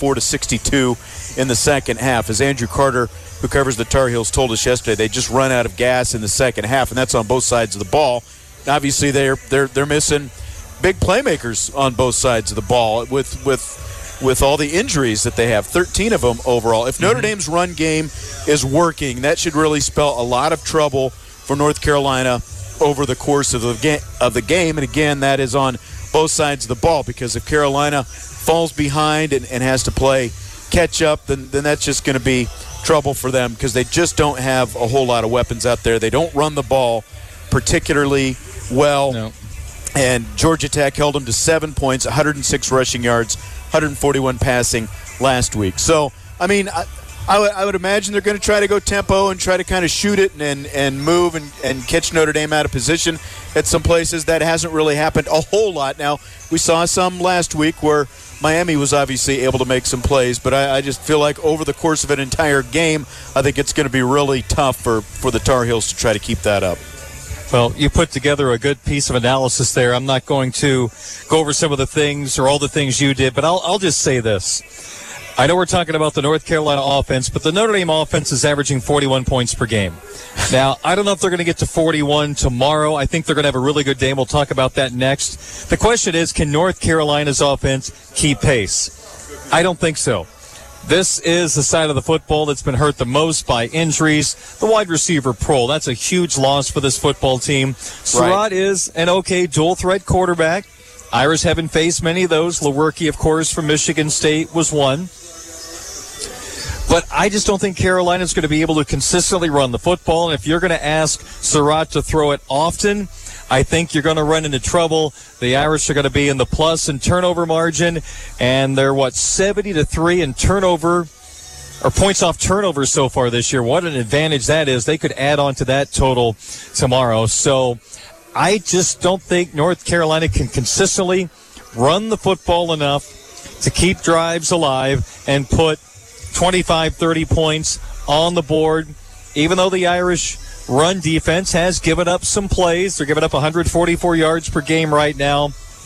104-62 in the second half. As Andrew Carter, who covers the Tar Heels, told us yesterday, they just run out of gas in the second half, and that's on both sides of the ball. Obviously, they're missing big playmakers on both sides of the ball with all the injuries that they have, 13 of them overall. If Notre Dame's run game is working, that should really spell a lot of trouble for North Carolina over the course of the game. And again, that is on both sides of the ball, because if Carolina falls behind and has to play catch up, then that's just going to be trouble for them, because they just don't have a whole lot of weapons out there. They don't run the ball particularly well. No. And Georgia Tech held them to 7 points, 106 rushing yards, 141 passing last week. So, I mean, I would imagine they're going to try to go tempo and try to kind of shoot it and move and catch Notre Dame out of position at some places. That hasn't really happened a whole lot. Now, we saw some last week where Miami was obviously able to make some plays, but I just feel like over the course of an entire game, I think it's going to be really tough for the Tar Heels to try to keep that up. Well, you put together a good piece of analysis there. I'm not going to go over some of the things or all the things you did, but I'll just say this. I know we're talking about the North Carolina offense, but the Notre Dame offense is averaging 41 points per game. Now, I don't know if they're going to get to 41 tomorrow. I think they're going to have a really good day, and we'll talk about that next. The question is, can North Carolina's offense keep pace? I don't think so. This is the side of the football that's been hurt the most by injuries. The wide receiver Prohl, that's a huge loss for this football team. Surratt is an okay dual-threat quarterback. Irish haven't faced many of those. Lewerke, of course, from Michigan State was one. But I just don't think Carolina's going to be able to consistently run the football. And if you're going to ask Surratt to throw it often, I think you're going to run into trouble. The Irish are going to be in the plus in turnover margin, and they're, 70-3 in turnover, or points off turnover so far this year. What an advantage that is. They could add on to that total tomorrow. So I just don't think North Carolina can consistently run the football enough to keep drives alive and put 25, 30 points on the board, even though the Irish run defense has given up some plays. They're giving up 144 yards per game right now.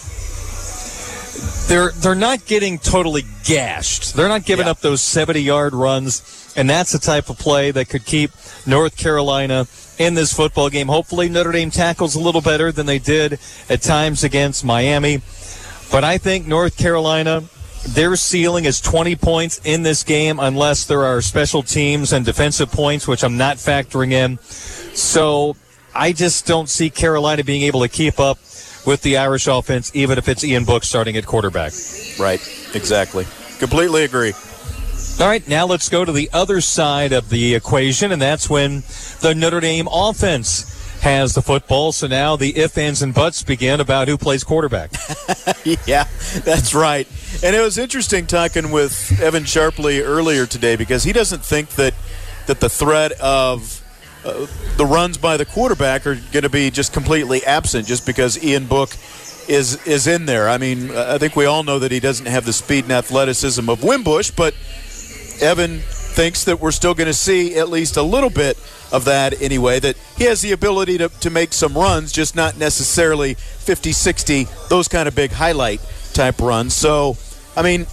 They're not getting totally gashed. They're not giving up those 70-yard runs, and that's the type of play that could keep North Carolina in this football game. Hopefully Notre Dame tackles a little better than they did at times against Miami. But I think North Carolina, their ceiling is 20 points in this game unless there are special teams and defensive points, which I'm not factoring in. So I just don't see Carolina being able to keep up with the Irish offense, even if it's Ian Book starting at quarterback. Right, exactly. Completely agree. All right, now let's go to the other side of the equation, and that's when the Notre Dame offense has the football. So now the ifs, ands, and buts begin about who plays quarterback. Yeah, that's right. And it was interesting talking with Evan Sharpley earlier today because he doesn't think that the threat of the runs by the quarterback are going to be just completely absent just because Ian Book is in there. I mean, I think we all know that he doesn't have the speed and athleticism of Wimbush, but Evan thinks that we're still going to see at least a little bit of that anyway, that he has the ability to make some runs, just not necessarily 50, 60, those kind of big highlight type runs. So, I mean,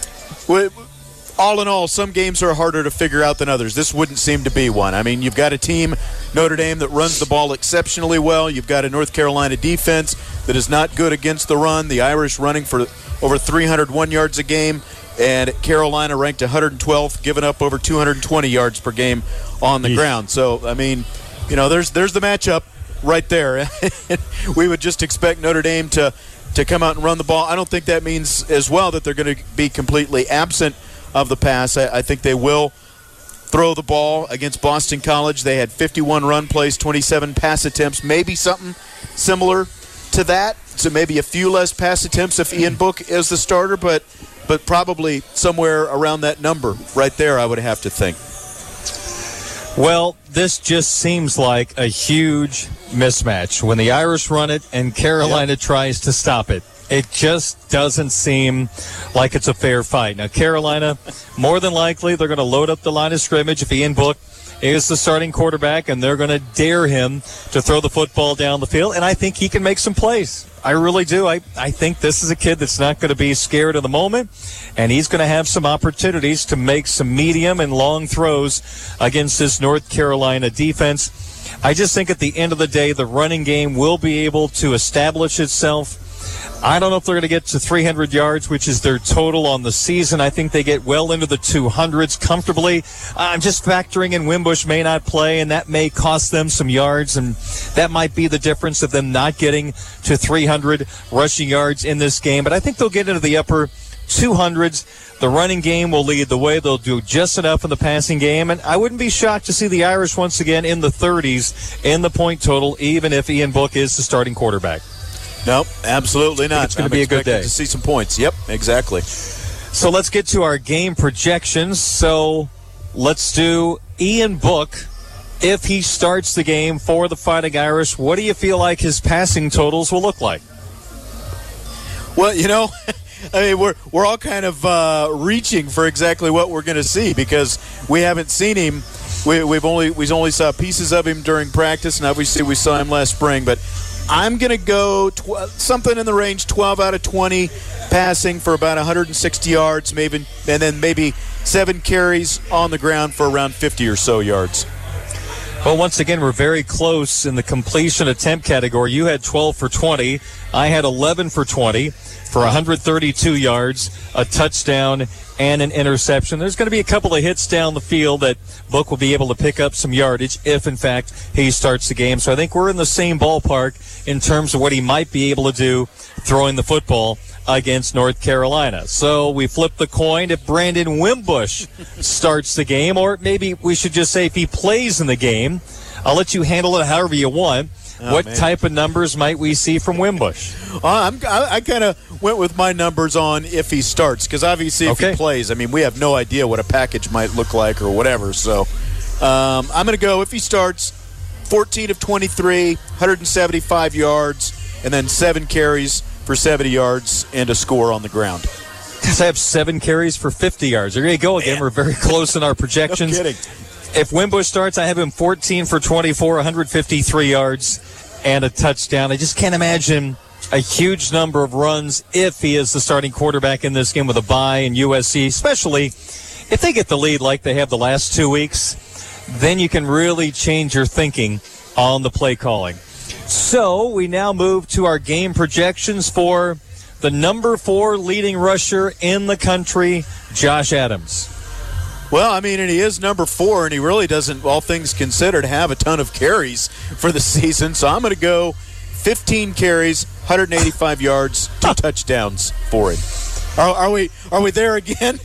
all in all, some games are harder to figure out than others. This wouldn't seem to be one. I mean, you've got a team, Notre Dame, that runs the ball exceptionally well. You've got a North Carolina defense that is not good against the run. The Irish running for over 301 yards a game. And Carolina ranked 112th, giving up over 220 yards per game on the ground. So, I mean, you know, there's the matchup right there. We would just expect Notre Dame to come out and run the ball. I don't think that means as well that they're going to be completely absent of the pass. I think they will throw the ball. Against Boston College, they had 51 run plays, 27 pass attempts, maybe something similar to that. So maybe a few less pass attempts if Ian Book is the starter, but probably somewhere around that number right there, I would have to think. Well, this just seems like a huge mismatch when the Irish run it and Carolina tries to stop it. It just doesn't seem like it's a fair fight. Now, Carolina, more than likely, they're going to load up the line of scrimmage if Ian Book is the starting quarterback, and they're going to dare him to throw the football down the field, and I think he can make some plays. I really do. I think this is a kid that's not going to be scared of the moment, and he's going to have some opportunities to make some medium and long throws against this North Carolina defense. I just think at the end of the day, the running game will be able to establish itself. I don't know if they're going to get to 300 yards, which is their total on the season. I think they get well into the 200s comfortably. I'm just factoring in Wimbush may not play, and that may cost them some yards, and that might be the difference of them not getting to 300 rushing yards in this game. But I think they'll get into the upper 200s. The running game will lead the way. They'll do just enough in the passing game, and I wouldn't be shocked to see the Irish once again in the 30s in the point total, even if Ian Book is the starting quarterback. Nope, absolutely not. It's going to be a good day to see some points. Yep, exactly. So let's get to our game projections. So let's do Ian Book. If he starts the game for the Fighting Irish, what do you feel like his passing totals will look like? Well, you know, I mean, we're all kind of reaching for exactly what we're going to see because we haven't seen him. We only saw pieces of him during practice, and obviously we saw him last spring, but I'm going to go something in the range 12 out of 20 passing for about 160 yards, maybe, and then maybe 7 carries on the ground for around 50 or so yards. Well, once again, we're very close in the completion attempt category. You had 12 for 20. I had 11 for 20 for 132 yards, a touchdown, and an interception. There's going to be a couple of hits down the field that Book will be able to pick up some yardage if, in fact, he starts the game. So I think we're in the same ballpark in terms of what he might be able to do throwing the football against North Carolina. So we flip the coin if Brandon Wimbush starts the game, or maybe we should just say if he plays in the game. I'll let you handle it however you want. What type of numbers might we see from Wimbush? I kind of went with my numbers on if he starts, because obviously if he plays, I mean, we have no idea what a package might look like or whatever. So I'm going to go, if he starts, 14 of 23, 175 yards, and then 7 carries for 70 yards and a score on the ground. Because I have 7 carries for 50 yards. There you go again. Man. We're very close in our projections. No kidding. If Wimbush starts, I have him 14 for 24, 153 yards, and a touchdown. I just can't imagine a huge number of runs if he is the starting quarterback in this game with a bye in USC, especially if they get the lead like they have the last 2 weeks. Then you can really change your thinking on the play calling. So we now move to our game projections for the number 4 leading rusher in the country, Josh Adams. Well, I mean, and he is number 4, and he really doesn't, all things considered, have a ton of carries for the season. So I'm going to go 15 carries, 185 yards, 2 touchdowns for him. Are we there again?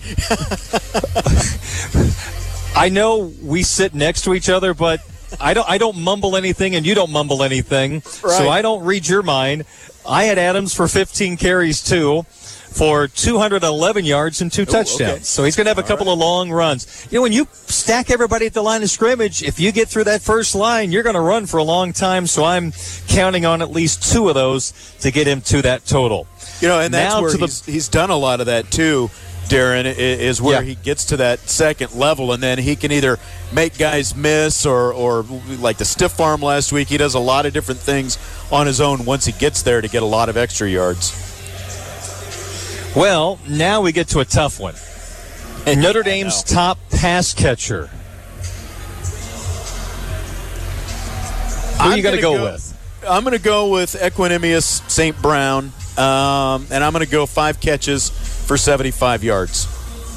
I know we sit next to each other, but I don't mumble anything, and you don't mumble anything, right. So I don't read your mind. I had Adams for 15 carries too, for 211 yards and 2 touchdowns. Okay. So he's going to have a couple of long runs. You know, when you stack everybody at the line of scrimmage, if you get through that first line, you're going to run for a long time. So I'm counting on at least 2 of those to get him to that total. You know, and that's now where he's done a lot of that too, Darren, is where he gets to that second level, and then he can either make guys miss or like the stiff arm last week, he does a lot of different things on his own once he gets there to get a lot of extra yards. Well, now we get to a tough one. And Notre Dame's top pass catcher. Who are you going to go with? I'm going to go with Equanimous St. Brown, and I'm going to go 5 catches for 75 yards.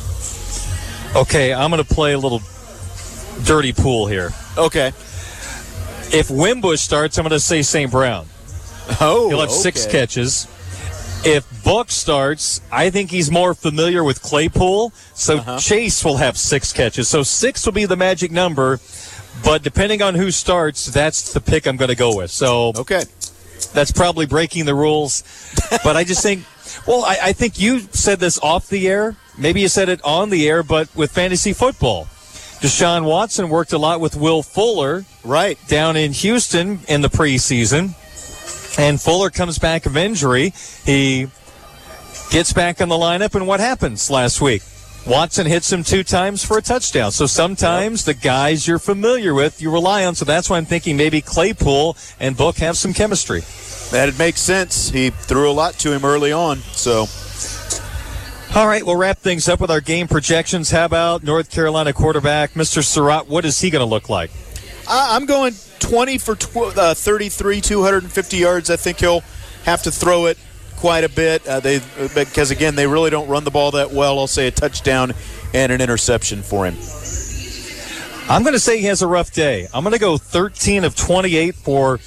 Okay, I'm going to play a little dirty pool here. Okay. If Wimbush starts, I'm going to say St. Brown. Oh, he'll have 6 catches. If Book starts, I think he's more familiar with Claypool, so Chase will have 6 catches. So 6 will be the magic number, but depending on who starts, that's the pick I'm going to go with. So that's probably breaking the rules, but I just think, well, I think you said this off the air. Maybe you said it on the air, but with fantasy football. Deshaun Watson worked a lot with Will Fuller down in Houston in the preseason. And Fuller comes back of injury. He gets back in the lineup, and what happens last week? Watson hits him 2 times for a touchdown. So sometimes the guys you're familiar with, you rely on. So that's why I'm thinking maybe Claypool and Book have some chemistry. That makes sense. He threw a lot to him early on. So, all right, we'll wrap things up with our game projections. How about North Carolina quarterback, Mr. Surratt? What is he going to look like? I'm going 20 for 33, 250 yards. I think he'll have to throw it quite a bit because, again, they really don't run the ball that well. I'll say a touchdown and an interception for him. I'm going to say he has a rough day. I'm going to go 13 of 28 for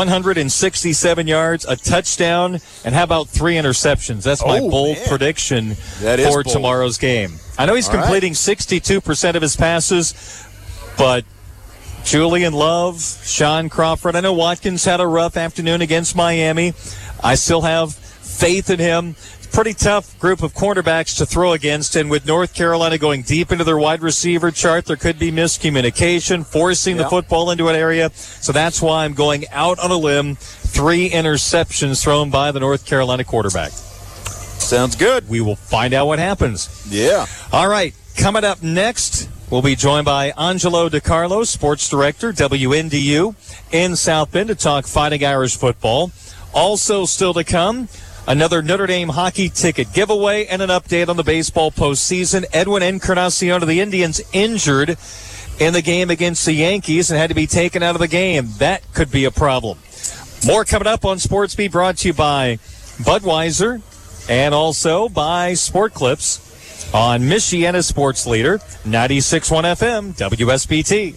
167 yards, a touchdown, and how about 3 interceptions? That's my bold prediction for tomorrow's game. I know he's completing 62% of his passes, but Julian Love, Sean Crawford. I know Watkins had a rough afternoon against Miami. I still have faith in him. Pretty tough group of cornerbacks to throw against, and with North Carolina going deep into their wide receiver chart, there could be miscommunication, forcing the football into an area. So that's why I'm going out on a limb. 3 interceptions thrown by the North Carolina quarterback. Sounds good. We will find out what happens. Yeah. All right, coming up next, we'll be joined by Angelo DiCarlo, sports director, WNDU in South Bend, to talk Fighting Irish football. Also still to come, another Notre Dame hockey ticket giveaway and an update on the baseball postseason. Edwin Encarnacion of the Indians injured in the game against the Yankees and had to be taken out of the game. That could be a problem. More coming up on Sports Beat, brought to you by Budweiser and also by Sport Clips on Michiana's Sports Leader, 96.1 FM, WSBT.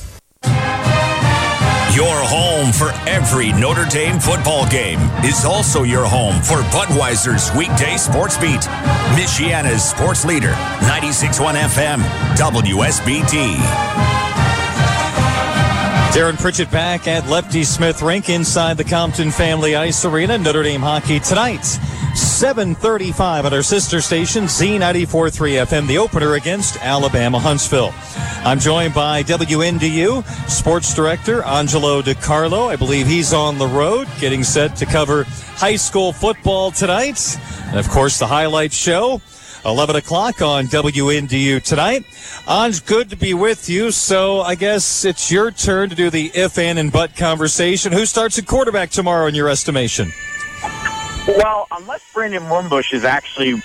Your home for every Notre Dame football game is also your home for Budweiser's weekday sports beat. Michiana's Sports Leader, 96.1 FM, WSBT. Darren Pritchett back at Lefty Smith Rink inside the Compton Family Ice Arena. Notre Dame hockey tonight, 7:35 at our sister station, Z94.3 FM, the opener against Alabama Huntsville. I'm joined by WNDU Sports Director Angelo DiCarlo. I believe he's on the road, getting set to cover high school football tonight. And, of course, the highlight show, 11 o'clock on WNDU tonight. Anj, good to be with you. So I guess it's your turn to do the if, and but conversation. Who starts at quarterback tomorrow in your estimation? Well, unless Brandon Wimbush is actually,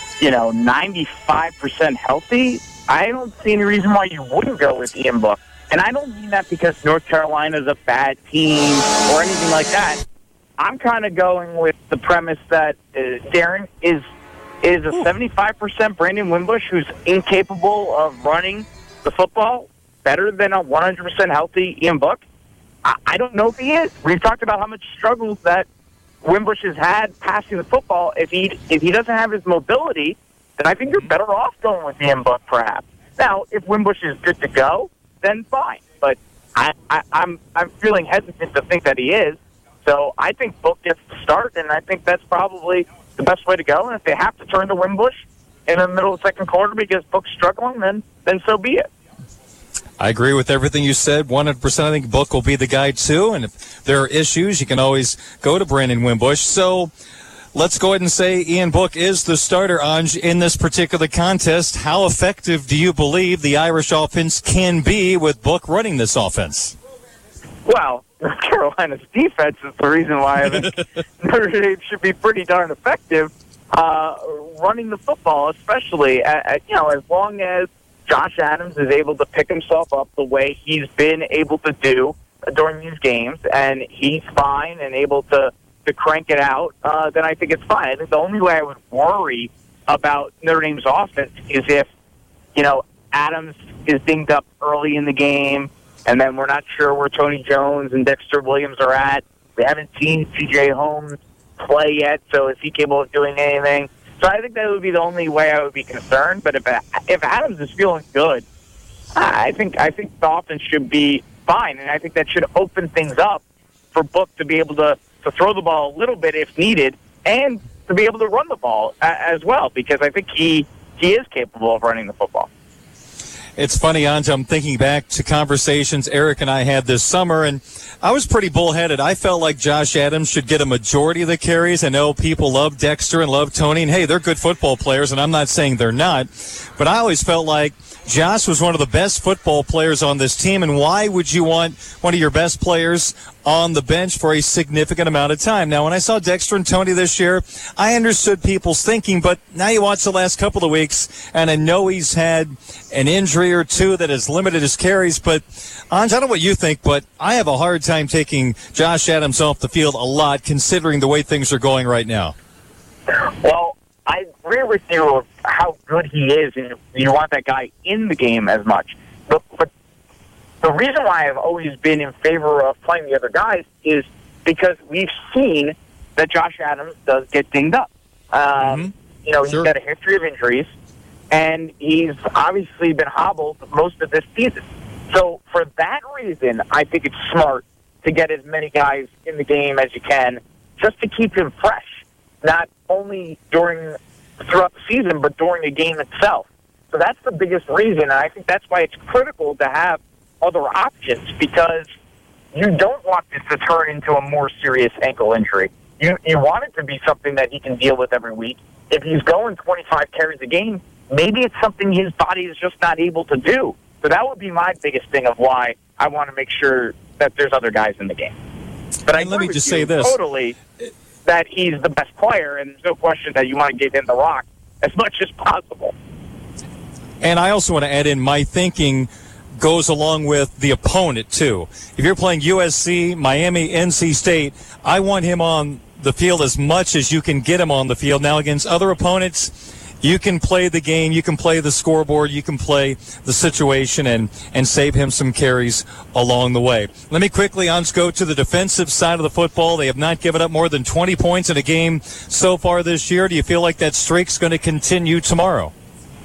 95% healthy, I don't see any reason why you wouldn't go with Ian Book. And I don't mean that because North Carolina's a bad team or anything like that. I'm kind of going with the premise that Darren is a 75% Brandon Wimbush who's incapable of running the football better than a 100% healthy Ian Book. I don't know if he is. We've talked about how much struggles that Wimbush has had passing the football. If he doesn't have his mobility, then I think you're better off going with Ian Book, perhaps. Now, if Wimbush is good to go, then fine. But I'm feeling hesitant to think that he is. So I think Book gets the start, and I think that's probably the best way to go. And if they have to turn to Wimbush in the middle of the second quarter because Book's struggling, then so be it. I agree with everything you said. 100%. I think Book will be the guy, too. And if there are issues, you can always go to Brandon Wimbush. So let's go ahead and say Ian Book is the starter, Anj, in this particular contest. How effective do you believe the Irish offense can be with Book running this offense? Well, North Carolina's defense is the reason why I think Notre Dame should be pretty darn effective running the football, especially, as long as Josh Adams is able to pick himself up the way he's been able to do during these games, and he's fine and able to crank it out, then I think it's fine. I think the only way I would worry about Notre Dame's offense is if, Adams is dinged up early in the game, and then we're not sure where Tony Jones and Dexter Williams are at. We haven't seen C.J. Holmes play yet, so is he capable of doing anything? So I think that would be the only way I would be concerned. But if Adams is feeling good, I think the offense should be fine, and I think that should open things up for Book to be able to throw the ball a little bit if needed, and to be able to run the ball as well, because I think he is capable of running the football. It's funny, Anj, I'm thinking back to conversations Eric and I had this summer, and I was pretty bullheaded. I felt like Josh Adams should get a majority of the carries. I know people love Dexter and love Tony, and hey, they're good football players, and I'm not saying they're not, but I always felt like Josh was one of the best football players on this team, and why would you want one of your best players on the bench for a significant amount of time? Now, when I saw Dexter and Tony this year, I understood people's thinking, but now you watch the last couple of weeks, and I know he's had an injury or two that has limited his carries, but Anj, I don't know what you think, but I have a hard time taking Josh Adams off the field a lot, considering the way things are going right now. Well, I agree with you of how good he is, and you want that guy in the game as much. But the reason why I've always been in favor of playing the other guys is because we've seen that Josh Adams does get dinged up. He's got a history of injuries, and he's obviously been hobbled most of this season. So for that reason, I think it's smart to get as many guys in the game as you can, just to keep him fresh, not only throughout the season, but during the game itself. So that's the biggest reason, and I think that's why it's critical to have other options, because you don't want this to turn into a more serious ankle injury. You want it to be something that he can deal with every week. If he's going 25 carries a game, maybe it's something his body is just not able to do. So that would be my biggest thing of why I want to make sure that there's other guys in the game. But let me just say this. Totally that he's the best player, and there's no question that you want to give him the rock as much as possible. And I also want to add in my thinking goes along with the opponent, too. If you're playing USC, Miami, NC State, I want him on the field as much as you can get him on the field. Now, against other opponents, you can play the game, you can play the scoreboard, you can play the situation and save him some carries along the way. Let me quickly, go to the defensive side of the football. They have not given up more than 20 points in a game so far this year. Do you feel like that streak's going to continue tomorrow?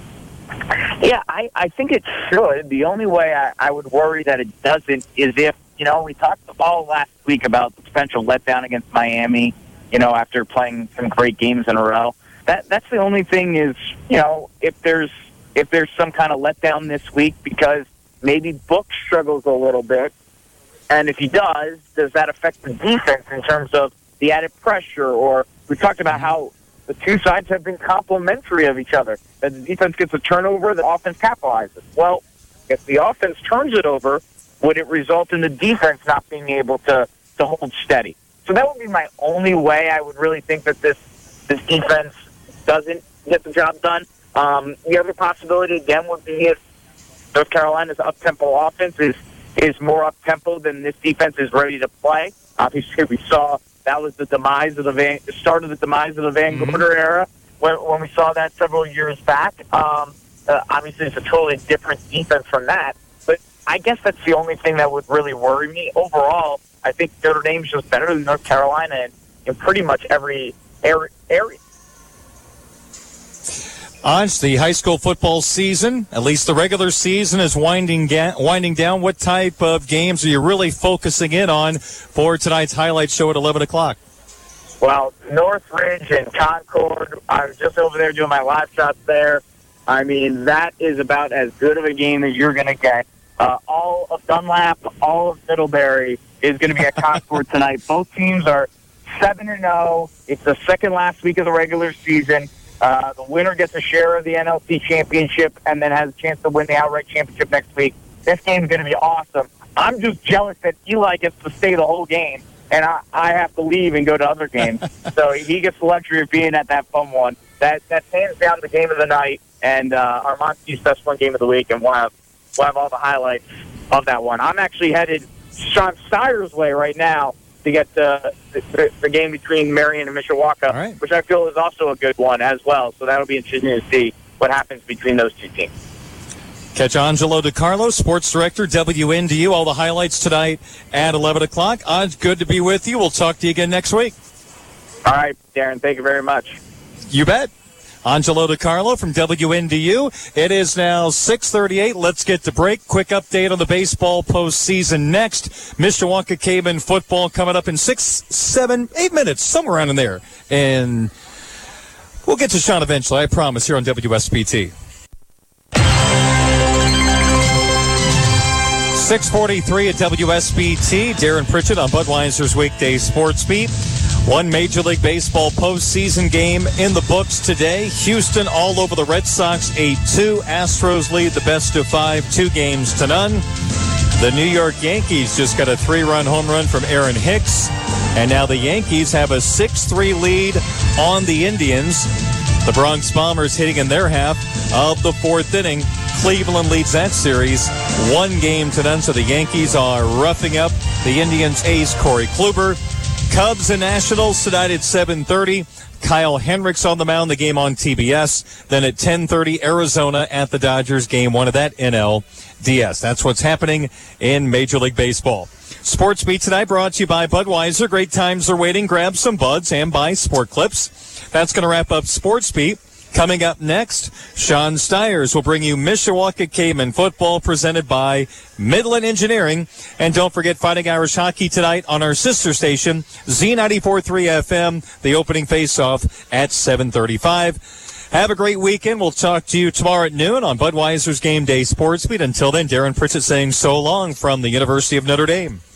Yeah, I think it should. The only way I would worry that it doesn't is if we talked all last week about the potential letdown against Miami, after playing some great games in a row. That's the only thing is, if there's some kind of letdown this week because maybe Book struggles a little bit, and if he does that affect the defense in terms of the added pressure? Or we talked about how the two sides have been complementary of each other. That the defense gets a turnover, the offense capitalizes. Well, if the offense turns it over, would it result in the defense not being able to hold steady? So that would be my only way I would really think that this defense doesn't get the job done. The other possibility, again, would be if North Carolina's up-tempo offense is more up-tempo than this defense is ready to play. Obviously, we saw that was the start of the demise of the Van Gorder era when we saw that several years back. Obviously, it's a totally different defense from that. But I guess that's the only thing that would really worry me. Overall, I think Notre Dame's just better than North Carolina in pretty much every area. Anj, the high school football season, at least the regular season, is winding down. What type of games are you really focusing in on for tonight's highlight show at 11 o'clock? Well, Northridge and Concord, I was just over there doing my live shots there. I mean, that is about as good of a game as you're going to get. All of Dunlap, all of Middlebury is going to be at Concord tonight. Both teams are 7-0. It's the second last week of the regular season. The winner gets a share of the NLC championship and then has a chance to win the outright championship next week. This game is going to be awesome. I'm just jealous that Eli gets to stay the whole game, and I have to leave and go to other games. So he gets the luxury of being at that fun one. That's hands down the game of the night, and our Monty's best fun game of the week, and we'll have all the highlights of that one. I'm actually headed Sean Steyer's way right now to get the game between Marion and Mishawaka, right, which I feel is also a good one as well. So that'll be interesting to see what happens between those two teams. Catch Angelo DiCarlo, sports director, WNDU. All the highlights tonight at 11 o'clock. Anj, good to be with you. We'll talk to you again next week. All right, Darren. Thank you very much. You bet. Angelo DiCarlo from WNDU. It is now 6:38. Let's get to break. Quick update on the baseball postseason next. Mishawaka Cayman football coming up in 6, 7, 8 minutes, somewhere around in there. And we'll get to Sean eventually, I promise, here on WSBT. 6:43 at WSBT. Darren Pritchett on Budweiser's Weekday Sports Beat. One Major League Baseball postseason game in the books today. Houston all over the Red Sox, 8-2. Astros lead the best of 5, 2-0. The New York Yankees just got a 3-run home run from Aaron Hicks. And now the Yankees have a 6-3 lead on the Indians. The Bronx Bombers hitting in their half of the 4th inning. Cleveland leads that series 1-0. So the Yankees are roughing up the Indians' ace, Corey Kluber. Cubs and Nationals tonight at 7:30. Kyle Hendricks on the mound, the game on TBS. Then at 10:30, Arizona at the Dodgers, game 1 of that NLDS. That's what's happening in Major League Baseball. Sports Beat tonight brought to you by Budweiser. Great times are waiting. Grab some buds and buy Sport Clips. That's going to wrap up Sports Beat. Coming up next, Sean Steyers will bring you Mishawaka Cayman football presented by Midland Engineering. And don't forget Fighting Irish Hockey tonight on our sister station, Z94.3 FM, the opening face-off at 7:35. Have a great weekend. We'll talk to you tomorrow at noon on Budweiser's Game Day Sports Beat. Until then, Darren Pritchett saying so long from the University of Notre Dame.